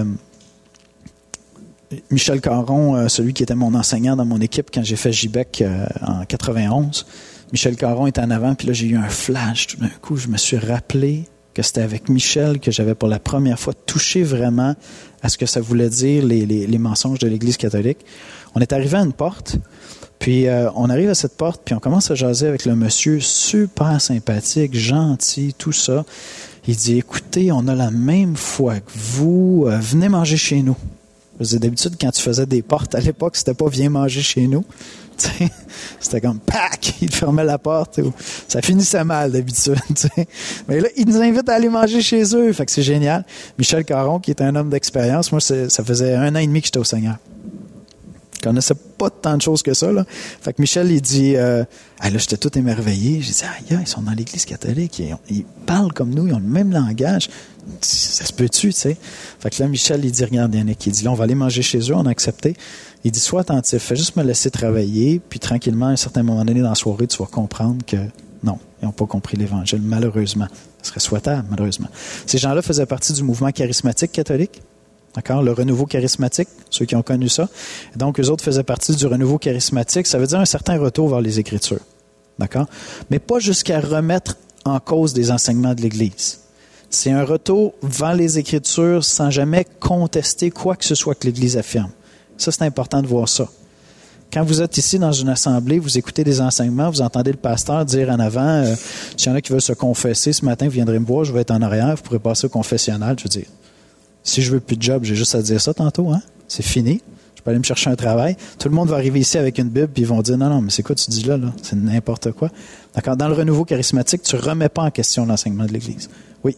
Michel Caron, celui qui était mon enseignant dans mon équipe quand j'ai fait J B E C en quatre-vingt-onze, Michel Caron était en avant, puis là, j'ai eu un flash. Tout d'un coup, je me suis rappelé que c'était avec Michel que j'avais pour la première fois touché vraiment à ce que ça voulait dire les, les, les mensonges de l'Église catholique. On est arrivé à une porte, puis euh, on arrive à cette porte, puis on commence à jaser avec le monsieur, super sympathique, gentil, tout ça. Il dit, écoutez, on a la même foi que vous, euh, venez manger chez nous. Je disais, d'habitude, quand tu faisais des portes à l'époque, c'était pas viens manger chez nous. T'sais, c'était comme pac, il fermait la porte. Ça finissait mal d'habitude. T'sais. Mais là, il nous invite à aller manger chez eux. Fait que c'est génial. Michel Caron, qui est un homme d'expérience, moi, c'est, ça faisait un an et demi que j'étais au Seigneur. Je connaissais pas tant de choses que ça. Là. Fait que Michel, il dit, euh, ah, là, j'étais tout émerveillé. J'ai dit, ah, yeah, ils sont dans l'Église catholique. Ils, ils parlent comme nous, ils ont le même langage. Ça se peut-tu, tu sais? Fait que là, Michel, il dit, regarde, Yannick, il dit, là, on va aller manger chez eux, on a accepté. Il dit, sois attentif, fais juste me laisser travailler, puis tranquillement, à un certain moment donné dans la soirée, tu vas comprendre que non, ils n'ont pas compris l'Évangile, malheureusement. Ce serait souhaitable, malheureusement. Ces gens-là faisaient partie du mouvement charismatique catholique, d'accord? Le renouveau charismatique, ceux qui ont connu ça. Et donc, eux autres faisaient partie du renouveau charismatique. Ça veut dire un certain retour vers les Écritures, d'accord? Mais pas jusqu'à remettre en cause des enseignements de l'Église. C'est un retour vers les Écritures sans jamais contester quoi que ce soit que l'Église affirme. Ça, c'est important de voir ça. Quand vous êtes ici dans une assemblée, vous écoutez des enseignements, vous entendez le pasteur dire en avant, euh, s'il y en a qui veulent se confesser ce matin, vous viendrez me voir, je vais être en arrière, vous pourrez passer au confessionnal. Je veux dire, si je veux plus de job, j'ai juste à dire ça tantôt, hein? C'est fini. Je peux aller me chercher un travail. Tout le monde va arriver ici avec une Bible, puis ils vont dire, non, non, mais c'est quoi tu dis là, là? C'est n'importe quoi. D'accord? Dans le renouveau charismatique, tu ne remets pas en question l'enseignement de l'Église. Oui.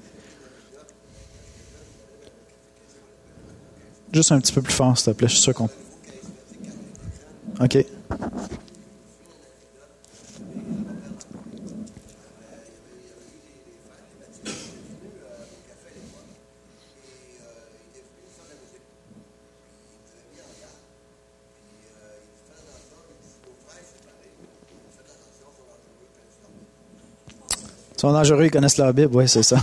Juste un petit peu plus fort, s'il te plaît. Je suis sûr qu'on... OK. Ils sont dangereux, ils connaissent leur Bible, oui, c'est ça.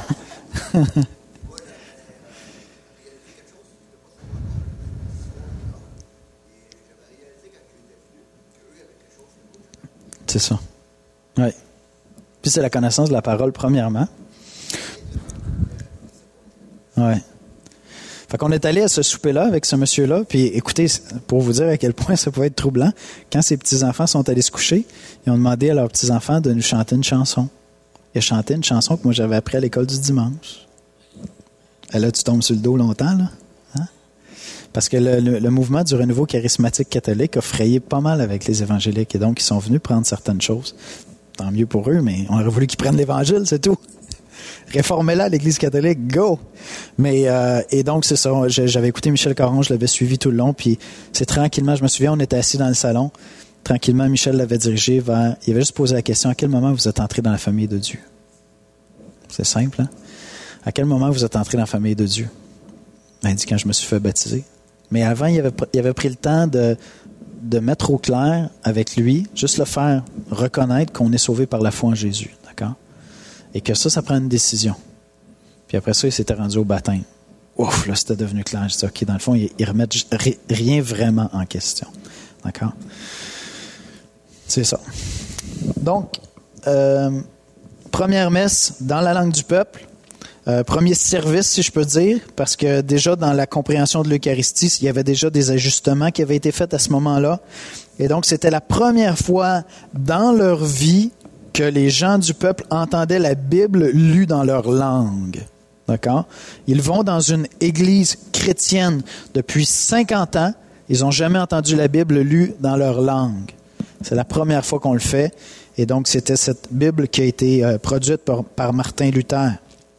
C'est ça. Oui. Puis c'est la connaissance de la parole, premièrement. Oui. Fait qu'on est allé à ce souper-là avec ce monsieur-là, puis écoutez, pour vous dire à quel point ça pouvait être troublant, quand ses petits-enfants sont allés se coucher, ils ont demandé à leurs petits-enfants de nous chanter une chanson. Ils ont chanté une chanson que moi j'avais appris à l'école du dimanche. Et là, tu tombes sur le dos longtemps, là. Hein? Parce que le, le, le mouvement du renouveau charismatique catholique a frayé pas mal avec les évangéliques. Et donc, ils sont venus prendre certaines choses. Tant mieux pour eux, mais on aurait voulu qu'ils prennent l'Évangile, c'est tout. Réformez-la, l'Église catholique, go! Mais euh, et donc, c'est ça. J'avais écouté Michel Caron, je l'avais suivi tout le long. Puis c'est tranquillement, je me souviens, on était assis dans le salon. Tranquillement, Michel l'avait dirigé vers... Il avait juste posé la question, à quel moment vous êtes entré dans la famille de Dieu? C'est simple, hein? À quel moment vous êtes entré dans la famille de Dieu? Il dit, quand je me suis fait baptiser. Mais avant, il avait, il avait pris le temps de, de mettre au clair avec lui, juste le faire reconnaître qu'on est sauvé par la foi en Jésus. D'accord? Et que ça, ça prend une décision. Puis après ça, il s'était rendu au baptême. Ouf, là, c'était devenu clair. Je dis, OK, dans le fond, ils ne remettent rien vraiment en question. D'accord? C'est ça. Donc, euh, première messe dans la langue du peuple. Euh, premier service, si je peux dire, parce que déjà dans la compréhension de l'Eucharistie, il y avait déjà des ajustements qui avaient été faits à ce moment-là. Et donc, c'était la première fois dans leur vie que les gens du peuple entendaient la Bible lue dans leur langue. D'accord? Ils vont dans une église chrétienne depuis cinquante ans. Ils n'ont jamais entendu la Bible lue dans leur langue. C'est la première fois qu'on le fait. Et donc, c'était cette Bible qui a été euh, produite par, par Martin Luther.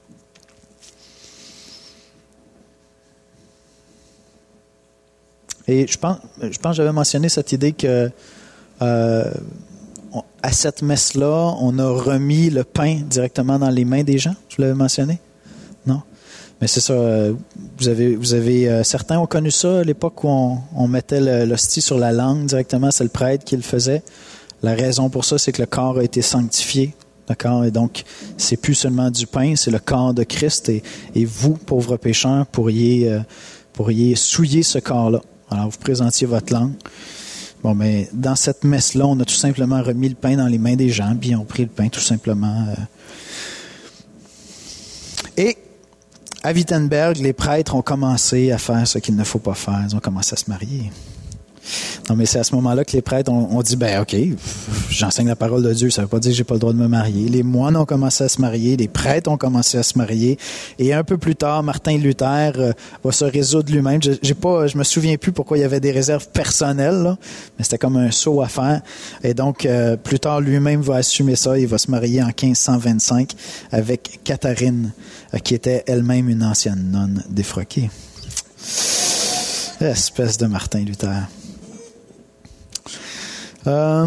Et je pense, je pense que j'avais mentionné cette idée que euh, on, à cette messe-là, on a remis le pain directement dans les mains des gens. Je l'avais mentionné? Non? Mais c'est ça, euh, vous avez, vous avez euh, certains ont connu ça à l'époque où on, on mettait le, l'hostie sur la langue directement, c'est le prêtre qui le faisait. La raison pour ça, c'est que le corps a été sanctifié. D'accord? Et donc, c'est plus seulement du pain, c'est le corps de Christ. Et, et vous, pauvres pécheurs, pourriez, euh, pourriez souiller ce corps-là. Alors, vous présentiez votre langue. Bon, mais dans cette messe-là, on a tout simplement remis le pain dans les mains des gens, puis on a pris le pain tout simplement. Euh. Et à Wittenberg, les prêtres ont commencé à faire ce qu'il ne faut pas faire. Ils ont commencé à se marier. Non, mais c'est à ce moment-là que les prêtres ont, ont dit, ben ok, j'enseigne la parole de Dieu, ça ne veut pas dire que j'ai pas le droit de me marier. Les moines ont commencé à se marier, les prêtres ont commencé à se marier, et un peu plus tard, Martin Luther euh, va se résoudre lui-même. Je, j'ai pas, je me souviens plus pourquoi il y avait des réserves personnelles, là, mais c'était comme un saut à faire. Et donc, euh, plus tard, lui-même va assumer ça. Il va se marier en quinze cent vingt-cinq avec Catherine, euh, qui était elle-même une ancienne nonne défroquée. Espèce de Martin Luther. Euh,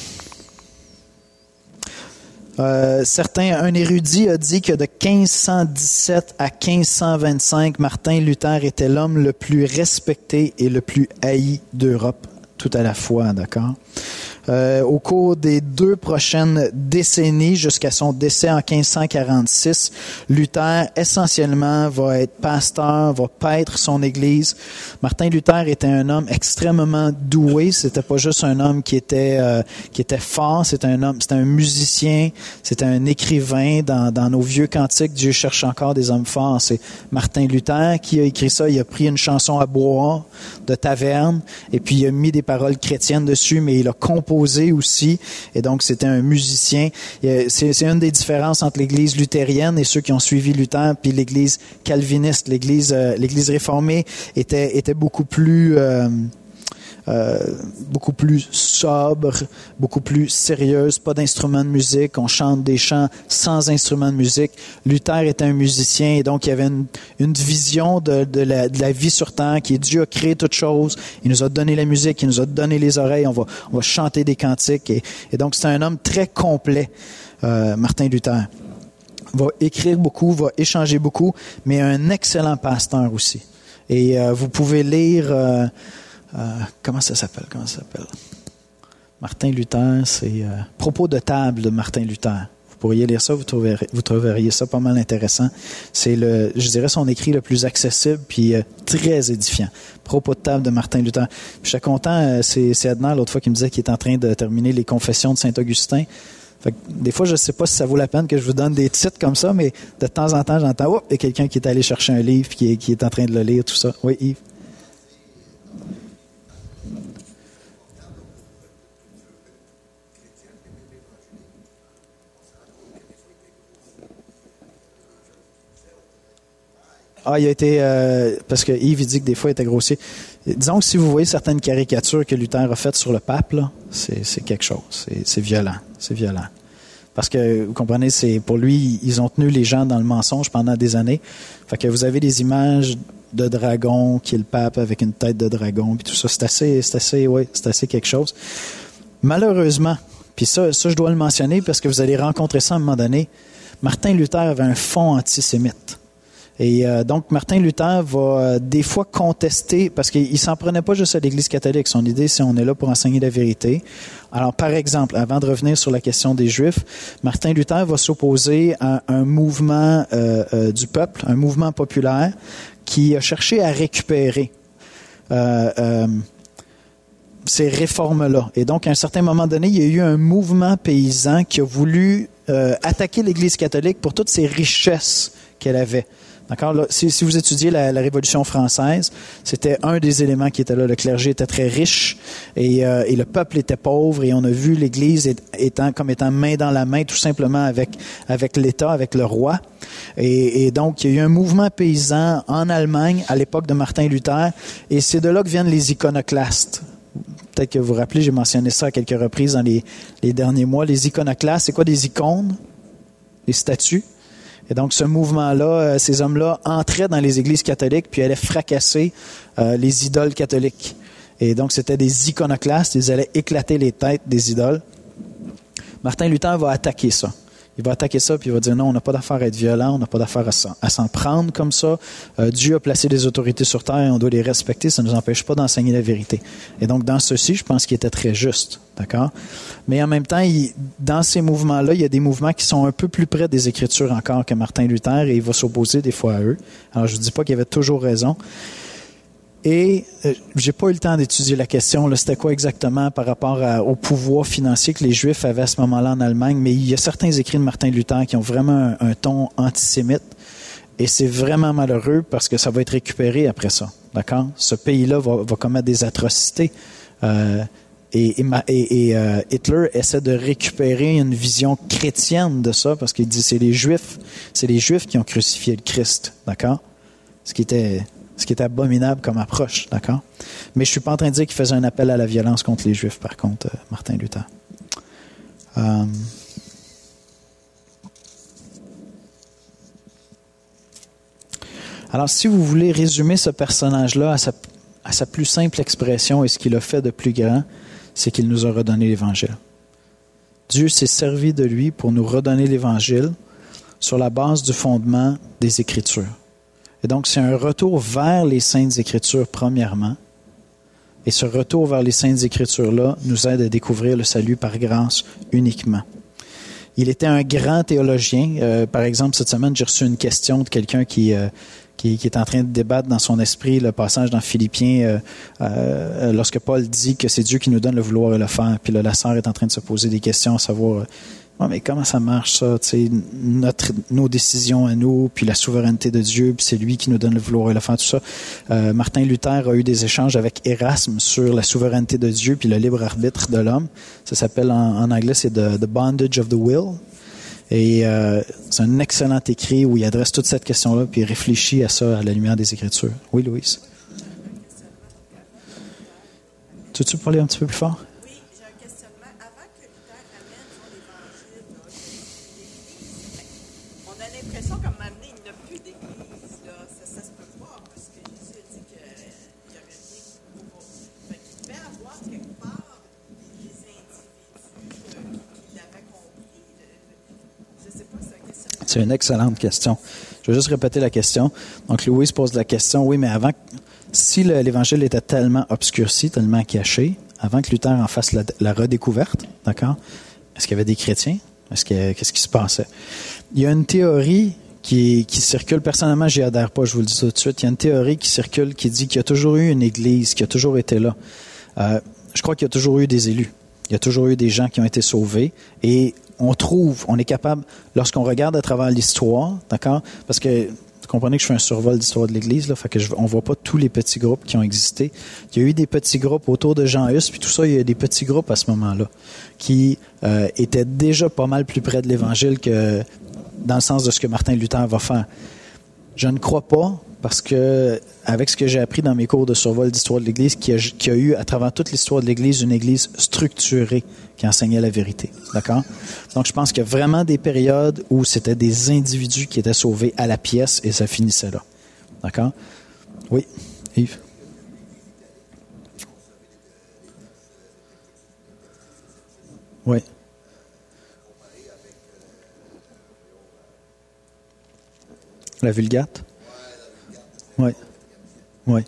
euh, certains, un érudit a dit que de quinze cent dix-sept à quinze cent vingt-cinq, Martin Luther était l'homme le plus respecté et le plus haï d'Europe, tout à la fois, d'accord? Euh, au cours des deux prochaines décennies, jusqu'à son décès en quinze cent quarante-six, Luther, essentiellement, va être pasteur, va paître son église. Martin Luther était un homme extrêmement doué. C'était pas juste un homme qui était euh, qui était fort. C'était un homme, c'était un musicien, c'était un écrivain. Dans, dans nos vieux cantiques, Dieu cherche encore des hommes forts. C'est Martin Luther qui a écrit ça. Il a pris une chanson à boire de taverne et puis il a mis des paroles chrétiennes dessus, mais il a composé aussi, et donc c'était un musicien. C'est, c'est une des différences entre l'Église luthérienne et ceux qui ont suivi Luther, puis l'Église calviniste. L'Église, euh, l'Église réformée était, était beaucoup plus... Euh, Euh, beaucoup plus sobre, beaucoup plus sérieuse, pas d'instruments de musique, on chante des chants sans instruments de musique. Luther était un musicien et donc il y avait une, une vision de, de, la, de la vie sur terre, qui est Dieu a créé toutes choses, il nous a donné la musique, il nous a donné les oreilles, on va, on va chanter des cantiques et, et donc c'est un homme très complet, euh, Martin Luther. Va écrire beaucoup, va échanger beaucoup, mais un excellent pasteur aussi. Et euh, vous pouvez lire... Euh, Euh, comment ça s'appelle? Comment ça s'appelle? Martin Luther, c'est euh, Propos de table de Martin Luther. Vous pourriez lire ça, vous trouveriez, vous trouveriez ça pas mal intéressant. C'est le, je dirais, son écrit le plus accessible puis euh, très édifiant. Propos de table de Martin Luther. Puis j'étais content, euh, c'est, c'est Adner l'autre fois qui me disait qu'il est en train de terminer les Confessions de Saint-Augustin. Fait que des fois, je ne sais pas si ça vaut la peine que je vous donne des titres comme ça, mais de temps en temps, j'entends, oh, il y a quelqu'un qui est allé chercher un livre qui est, qui est en train de le lire, tout ça. Oui, Yves? Ah, il a été... Euh, parce que Yves, il dit que des fois, il était grossier. Disons que si vous voyez certaines caricatures que Luther a faites sur le pape, là, c'est, c'est quelque chose. C'est, c'est violent. C'est violent. Parce que, vous comprenez, c'est pour lui, ils ont tenu les gens dans le mensonge pendant des années. Fait que vous avez des images de dragon, qui est le pape avec une tête de dragon, puis tout ça. C'est assez, c'est assez, ouais, c'est assez quelque chose. Malheureusement, puis ça, ça, je dois le mentionner parce que vous allez rencontrer ça à un moment donné, Martin Luther avait un fond antisémite. Et euh, donc, Martin Luther va euh, des fois contester, parce qu'il ne s'en prenait pas juste à l'Église catholique. Son idée, c'est on est là pour enseigner la vérité. Alors, par exemple, avant de revenir sur la question des Juifs, Martin Luther va s'opposer à un mouvement euh, euh, du peuple, un mouvement populaire, qui a cherché à récupérer euh, euh, ces réformes-là. Et donc, à un certain moment donné, il y a eu un mouvement paysan qui a voulu euh, attaquer l'Église catholique pour toutes ses richesses qu'elle avait D'accord? Là, si, si vous étudiez la, la Révolution française, c'était un des éléments qui était là. Le clergé était très riche et, euh, et le peuple était pauvre, et on a vu l'Église étant comme étant main dans la main, tout simplement avec avec l'État, avec le roi. Et, et donc, il y a eu un mouvement paysan en Allemagne à l'époque de Martin Luther, et c'est de là que viennent les iconoclastes. Peut-être que vous vous rappelez, j'ai mentionné ça à quelques reprises dans les, les derniers mois. Les iconoclastes, c'est quoi des icônes? Des statues. Et donc, ce mouvement-là, euh, ces hommes-là entraient dans les églises catholiques puis allaient fracasser euh, les idoles catholiques. Et donc, c'était des iconoclastes. Ils allaient éclater les têtes des idoles. Martin Luther va attaquer ça. Il va attaquer ça puis il va dire non, on n'a pas d'affaire à être violent, on n'a pas d'affaire à s'en, à s'en prendre comme ça. Euh, Dieu a placé des autorités sur terre et on doit les respecter. Ça ne nous empêche pas d'enseigner la vérité. Et donc, dans ceci, je pense qu'il était très juste. D'accord? Mais en même temps, il, dans ces mouvements-là, il y a des mouvements qui sont un peu plus près des Écritures encore que Martin Luther, et il va s'opposer des fois à eux. Alors, je ne dis pas qu'il avait toujours raison. Et euh, j'ai pas eu le temps d'étudier la question, là, c'était quoi exactement par rapport à, au pouvoir financier que les Juifs avaient à ce moment-là en Allemagne, mais il y a certains écrits de Martin Luther qui ont vraiment un, un ton antisémite, et c'est vraiment malheureux parce que ça va être récupéré après ça. D'accord? Ce pays-là va, va commettre des atrocités. Euh, Et, et, et euh, Hitler essaie de récupérer une vision chrétienne de ça, parce qu'il dit c'est les Juifs, c'est les Juifs qui ont crucifié le Christ, d'accord? Ce qui était, ce qui était abominable comme approche, d'accord? Mais je suis pas en train de dire qu'il faisait un appel à la violence contre les Juifs, par contre, euh, Martin Luther. Euh, Alors, si vous voulez résumer ce personnage-là à sa, à sa plus simple expression et ce qu'il a fait de plus grand, c'est qu'il nous a redonné l'Évangile. Dieu s'est servi de lui pour nous redonner l'Évangile sur la base du fondement des Écritures. Et donc, c'est un retour vers les Saintes Écritures, premièrement. Et ce retour vers les Saintes Écritures-là nous aide à découvrir le salut par grâce uniquement. Il était un grand théologien. Euh, par exemple, cette semaine, j'ai reçu une question de quelqu'un qui... Euh, Qui, qui est en train de débattre dans son esprit le passage dans Philippiens euh, euh, lorsque Paul dit que c'est Dieu qui nous donne le vouloir et le faire. Puis là, la sœur est en train de se poser des questions, à savoir, euh, ouais, mais comment ça marche ça, tu sais, notre, nos décisions à nous, puis la souveraineté de Dieu, puis c'est lui qui nous donne le vouloir et le faire, tout ça. Euh, Martin Luther a eu des échanges avec Erasme sur la souveraineté de Dieu puis le libre arbitre de l'homme. Ça s'appelle en, en anglais, c'est the, the Bondage of the Will. Et euh, c'est un excellent écrit où il adresse toute cette question-là puis il réfléchit à ça à la lumière des Écritures. Oui, Louise? Tu veux-tu parler un petit peu plus fort?
Oui, j'ai un questionnement. Avant que Luther amène son évangile, là, l'Église, on a l'impression qu'à un moment donné, il n'y a plus d'Église. Là. Ça, ça se peut pas, parce que Jésus a dit qu'il n'y aurait rien pour eux. Fait qu'il devait avoir quelque part des individus euh, qui l'avaient compris. Je ne sais pas, c'est un questionnement.
C'est une excellente question. Je vais juste répéter la question. Donc, Louise pose la question, oui, mais avant, si le, l'Évangile était tellement obscurci, tellement caché, avant que Luther en fasse la, la redécouverte, d'accord, est-ce qu'il y avait des chrétiens? Est-ce que, qu'est-ce qui se passait? Il y a une théorie qui, qui circule, personnellement, j'y adhère pas, je vous le dis tout de suite, il y a une théorie qui circule qui dit qu'il y a toujours eu une Église, qui a toujours été là. Euh, je crois qu'il y a toujours eu des élus. Il y a toujours eu des gens qui ont été sauvés et on trouve, on est capable, lorsqu'on regarde à travers l'histoire, d'accord, parce que vous comprenez que je fais un survol d'histoire de l'Église, là, fait que je, on voit pas tous les petits groupes qui ont existé. Il y a eu des petits groupes autour de Jean Hus, puis tout ça, il y a des petits groupes à ce moment-là qui euh, étaient déjà pas mal plus près de l'Évangile que dans le sens de ce que Martin Luther va faire. Je ne crois pas, parce que avec ce que j'ai appris dans mes cours de survol d'histoire de l'Église, qu'il y a, qu'il y a eu à travers toute l'histoire de l'Église une Église structurée qui enseignait la vérité. D'accord? Donc, je pense qu'il y a vraiment des périodes où c'était des individus qui étaient sauvés à la pièce et ça finissait là. D'accord? Oui, Yves? Oui. La Vulgate? Oui. Oui.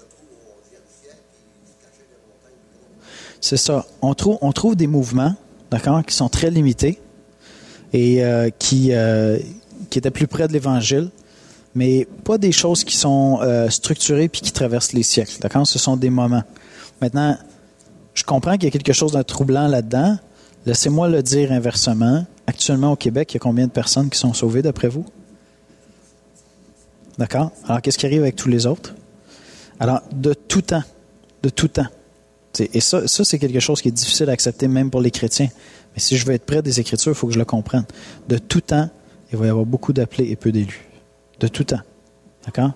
C'est ça. On trouve, on trouve des mouvements, d'accord, qui sont très limités et euh, qui, euh, qui étaient plus près de l'Évangile, mais pas des choses qui sont euh, structurées puis qui traversent les siècles, d'accord? Ce sont des moments. Maintenant, je comprends qu'il y a quelque chose de troublant là-dedans. Laissez-moi le dire inversement. Actuellement, au Québec, il y a combien de personnes qui sont sauvées, d'après vous? D'accord? Alors, qu'est-ce qui arrive avec tous les autres? Alors, de tout temps, de tout temps. T'sais, et ça, ça, c'est quelque chose qui est difficile à accepter même pour les chrétiens. Mais si je veux être près des Écritures, il faut que je le comprenne. De tout temps, il va y avoir beaucoup d'appelés et peu d'élus. De tout temps. D'accord?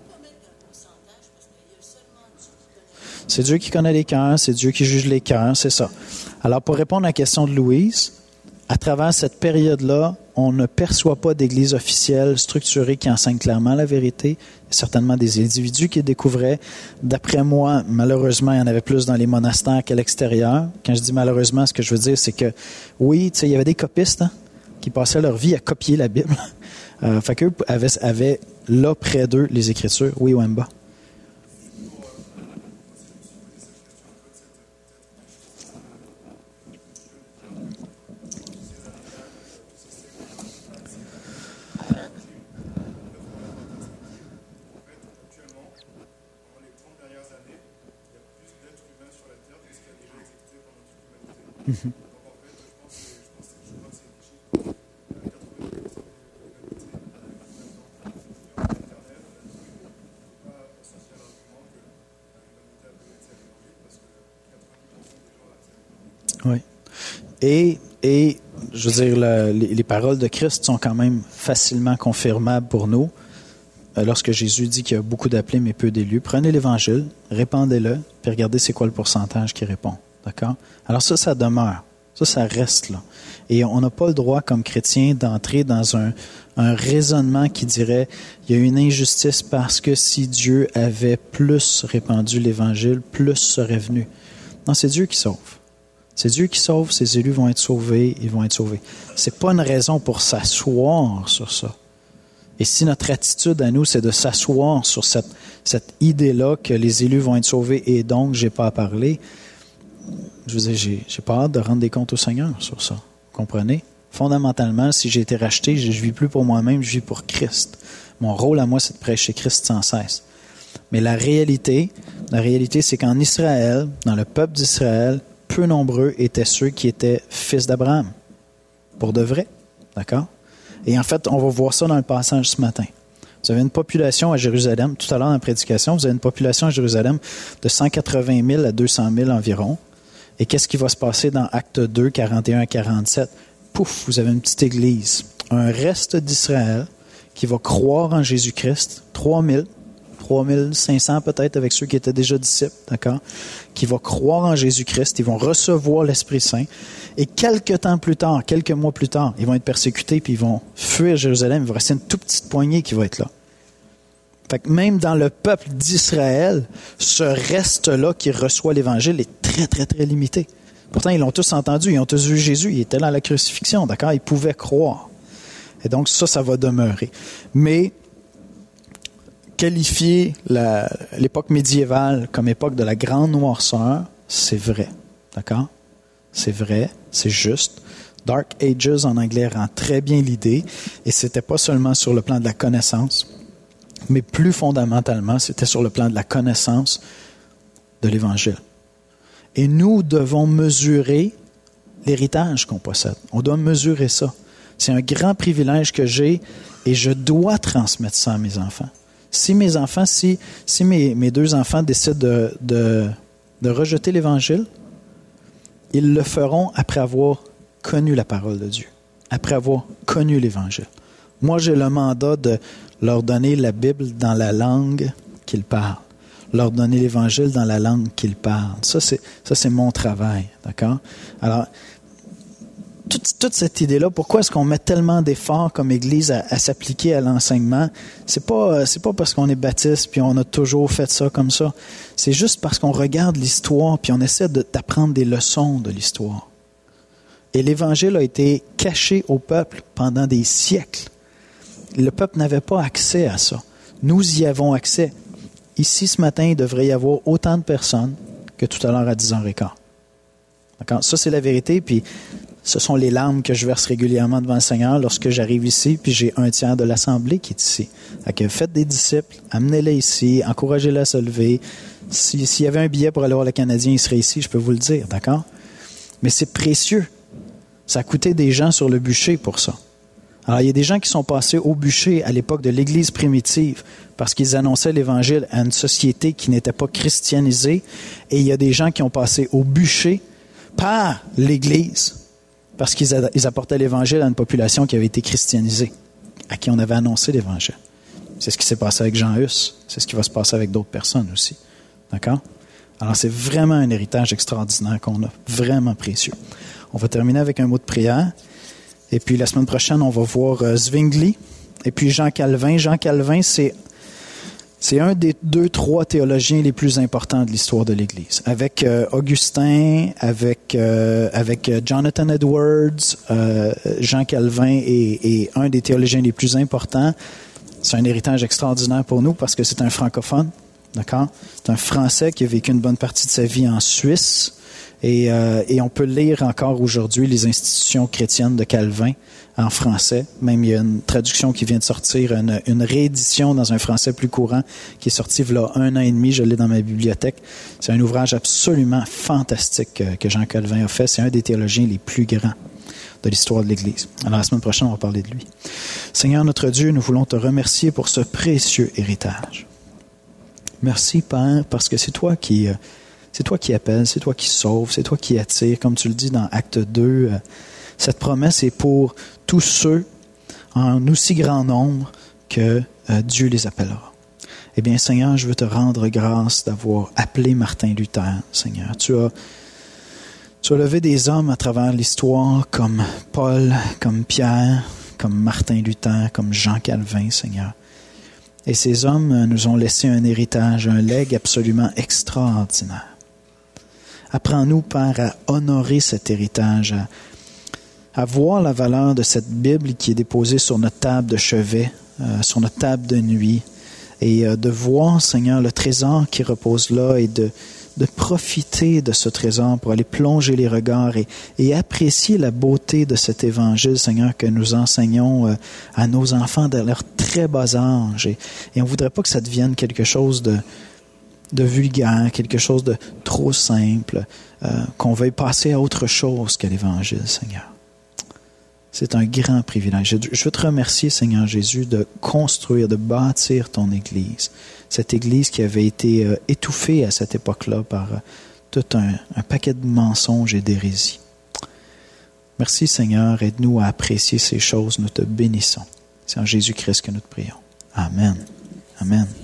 C'est Dieu qui connaît les cœurs, c'est Dieu qui juge les cœurs, c'est ça. Alors, pour répondre à la question de Louise, à travers cette période-là, on ne perçoit pas d'église officielle structurée qui enseigne clairement la vérité. Il y a certainement des individus qui découvraient. D'après moi, malheureusement, il y en avait plus dans les monastères qu'à l'extérieur. Quand je dis malheureusement, ce que je veux dire, c'est que, oui, tu sais, il y avait des copistes hein, qui passaient leur vie à copier la Bible. Euh, fait qu'eux avaient, avaient là près d'eux les Écritures. Oui, Wemba. Mm-hmm. Oui. Et, et, je veux dire, le, les, les paroles de Christ sont quand même facilement confirmables pour nous. Lorsque Jésus dit qu'il y a beaucoup d'appelés mais peu d'élus, prenez l'Évangile, répandez-le, puis regardez c'est quoi le pourcentage qui répond. D'accord? Alors ça, ça demeure. Ça, ça reste là. Et on n'a pas le droit, comme chrétien, d'entrer dans un, un raisonnement qui dirait il y a une injustice parce que si Dieu avait plus répandu l'Évangile, plus serait venu. Non, c'est Dieu qui sauve. C'est Dieu qui sauve, ses élus vont être sauvés, ils vont être sauvés. C'est pas une raison pour s'asseoir sur ça. Et si notre attitude à nous, c'est de s'asseoir sur cette, cette idée-là que les élus vont être sauvés et donc j'ai pas à parler, je veux dire, j'ai, j'ai pas hâte de rendre des comptes au Seigneur sur ça. Vous comprenez? Fondamentalement, si j'ai été racheté, je ne vis plus pour moi-même, je vis pour Christ. Mon rôle à moi, c'est de prêcher Christ sans cesse. Mais la réalité, la réalité, c'est qu'en Israël, dans le peuple d'Israël, peu nombreux étaient ceux qui étaient fils d'Abraham. Pour de vrai. D'accord? Et en fait, on va voir ça dans le passage ce matin. Vous avez une population à Jérusalem, tout à l'heure dans la prédication, vous avez une population à Jérusalem de cent quatre-vingt mille à deux cent mille environ. Et qu'est-ce qui va se passer dans Actes deux, quarante et un à quarante-sept? Pouf, vous avez une petite église. Un reste d'Israël qui va croire en Jésus-Christ, trois mille, trois mille cinq cents peut-être avec ceux qui étaient déjà disciples, d'accord? Qui va croire en Jésus-Christ, ils vont recevoir l'Esprit Saint. Et quelques temps plus tard, quelques mois plus tard, ils vont être persécutés puis ils vont fuir Jérusalem. Il va rester une toute petite poignée qui va être là. Fait que même dans le peuple d'Israël, ce reste-là qui reçoit l'Évangile est très, très, très limité. Pourtant, ils l'ont tous entendu, ils ont tous vu Jésus, il était là à la crucifixion, d'accord? Ils pouvaient croire. Et donc, ça, ça va demeurer. Mais qualifier la, l'époque médiévale comme époque de la grande noirceur, c'est vrai, d'accord? C'est vrai, c'est juste. Dark Ages en anglais rend très bien l'idée, et c'était pas seulement sur le plan de la connaissance, mais plus fondamentalement, c'était sur le plan de la connaissance de l'Évangile. Et nous devons mesurer l'héritage qu'on possède. On doit mesurer ça. C'est un grand privilège que j'ai et je dois transmettre ça à mes enfants. Si mes enfants, si, si mes, mes deux enfants décident de, de, de rejeter l'Évangile, ils le feront après avoir connu la parole de Dieu, après avoir connu l'Évangile. Moi, j'ai le mandat de leur donner la Bible dans la langue qu'ils parlent, leur donner l'Évangile dans la langue qu'ils parlent. Ça, c'est, ça, c'est mon travail, d'accord? Alors, toute, toute cette idée-là, pourquoi est-ce qu'on met tellement d'efforts comme Église à, à s'appliquer à l'enseignement? C'est pas, c'est pas parce qu'on est baptiste puis on a toujours fait ça comme ça. C'est juste parce qu'on regarde l'histoire puis on essaie de, d'apprendre des leçons de l'histoire. Et l'Évangile a été caché au peuple pendant des siècles. Le peuple n'avait pas accès à ça. Nous y avons accès. Ici, ce matin, il devrait y avoir autant de personnes que tout à l'heure à dix heures quinze. D'accord? Ça, c'est la vérité. Puis, ce sont les larmes que je verse régulièrement devant le Seigneur lorsque j'arrive ici, puis j'ai un tiers de l'Assemblée qui est ici. Donc, faites des disciples, amenez-les ici, encouragez-les à se lever. Si, s'il y avait un billet pour aller voir le Canadien, il serait ici, je peux vous le dire, d'accord? Mais c'est précieux. Ça a coûté des gens sur le bûcher pour ça. Alors, il y a des gens qui sont passés au bûcher à l'époque de l'Église primitive parce qu'ils annonçaient l'Évangile à une société qui n'était pas christianisée. Et il y a des gens qui ont passé au bûcher par l'Église parce qu'ils apportaient l'Évangile à une population qui avait été christianisée, à qui on avait annoncé l'Évangile. C'est ce qui s'est passé avec Jean Hus. C'est ce qui va se passer avec d'autres personnes aussi. D'accord? Alors, c'est vraiment un héritage extraordinaire qu'on a, vraiment précieux. On va terminer avec un mot de prière. Et puis, la semaine prochaine, on va voir euh, Zwingli. Et puis, Jean Calvin. Jean Calvin, c'est, c'est un des deux, trois théologiens les plus importants de l'histoire de l'Église. Avec euh, Augustin, avec, euh, avec Jonathan Edwards, euh, Jean Calvin est, est un des théologiens les plus importants. C'est un héritage extraordinaire pour nous parce que c'est un francophone. D'accord? C'est un Français qui a vécu une bonne partie de sa vie en Suisse. Et, euh, et on peut lire encore aujourd'hui les institutions chrétiennes de Calvin en français. Même il y a une traduction qui vient de sortir, une, une réédition dans un français plus courant qui est sortie il y a un an et demi. Je l'ai dans ma bibliothèque. C'est un ouvrage absolument fantastique que, que Jean Calvin a fait. C'est un des théologiens les plus grands de l'histoire de l'Église. Alors la semaine prochaine, on va parler de lui. Seigneur notre Dieu, nous voulons te remercier pour ce précieux héritage. Merci, Père, parce que c'est toi qui... Euh, C'est toi qui appelles, c'est toi qui sauves, c'est toi qui attire. Comme tu le dis dans Acte deux, euh, cette promesse est pour tous ceux en aussi grand nombre que euh, Dieu les appellera. Eh bien, Seigneur, je veux te rendre grâce d'avoir appelé Martin Luther, Seigneur. Tu as, tu as levé des hommes à travers l'histoire comme Paul, comme Pierre, comme Martin Luther, comme Jean Calvin, Seigneur. Et ces hommes nous ont laissé un héritage, un legs absolument extraordinaire. Apprends-nous, Père, à honorer cet héritage, à, à voir la valeur de cette Bible qui est déposée sur notre table de chevet, euh, sur notre table de nuit, et euh, de voir, Seigneur, le trésor qui repose là et de, de profiter de ce trésor pour aller plonger les regards et, et apprécier la beauté de cet évangile, Seigneur, que nous enseignons euh, à nos enfants dès leur très bas âge. Et, et on ne voudrait pas que ça devienne quelque chose de de vulgaire, quelque chose de trop simple, euh, qu'on veuille passer à autre chose qu'à l'Évangile, Seigneur. C'est un grand privilège. Je veux te remercier, Seigneur Jésus, de construire, de bâtir ton Église. Cette Église qui avait été euh, étouffée à cette époque-là par euh, tout un, un paquet de mensonges et d'hérésies. Merci, Seigneur. Aide-nous à apprécier ces choses. Nous te bénissons. C'est en Jésus-Christ que nous te prions. Amen. Amen.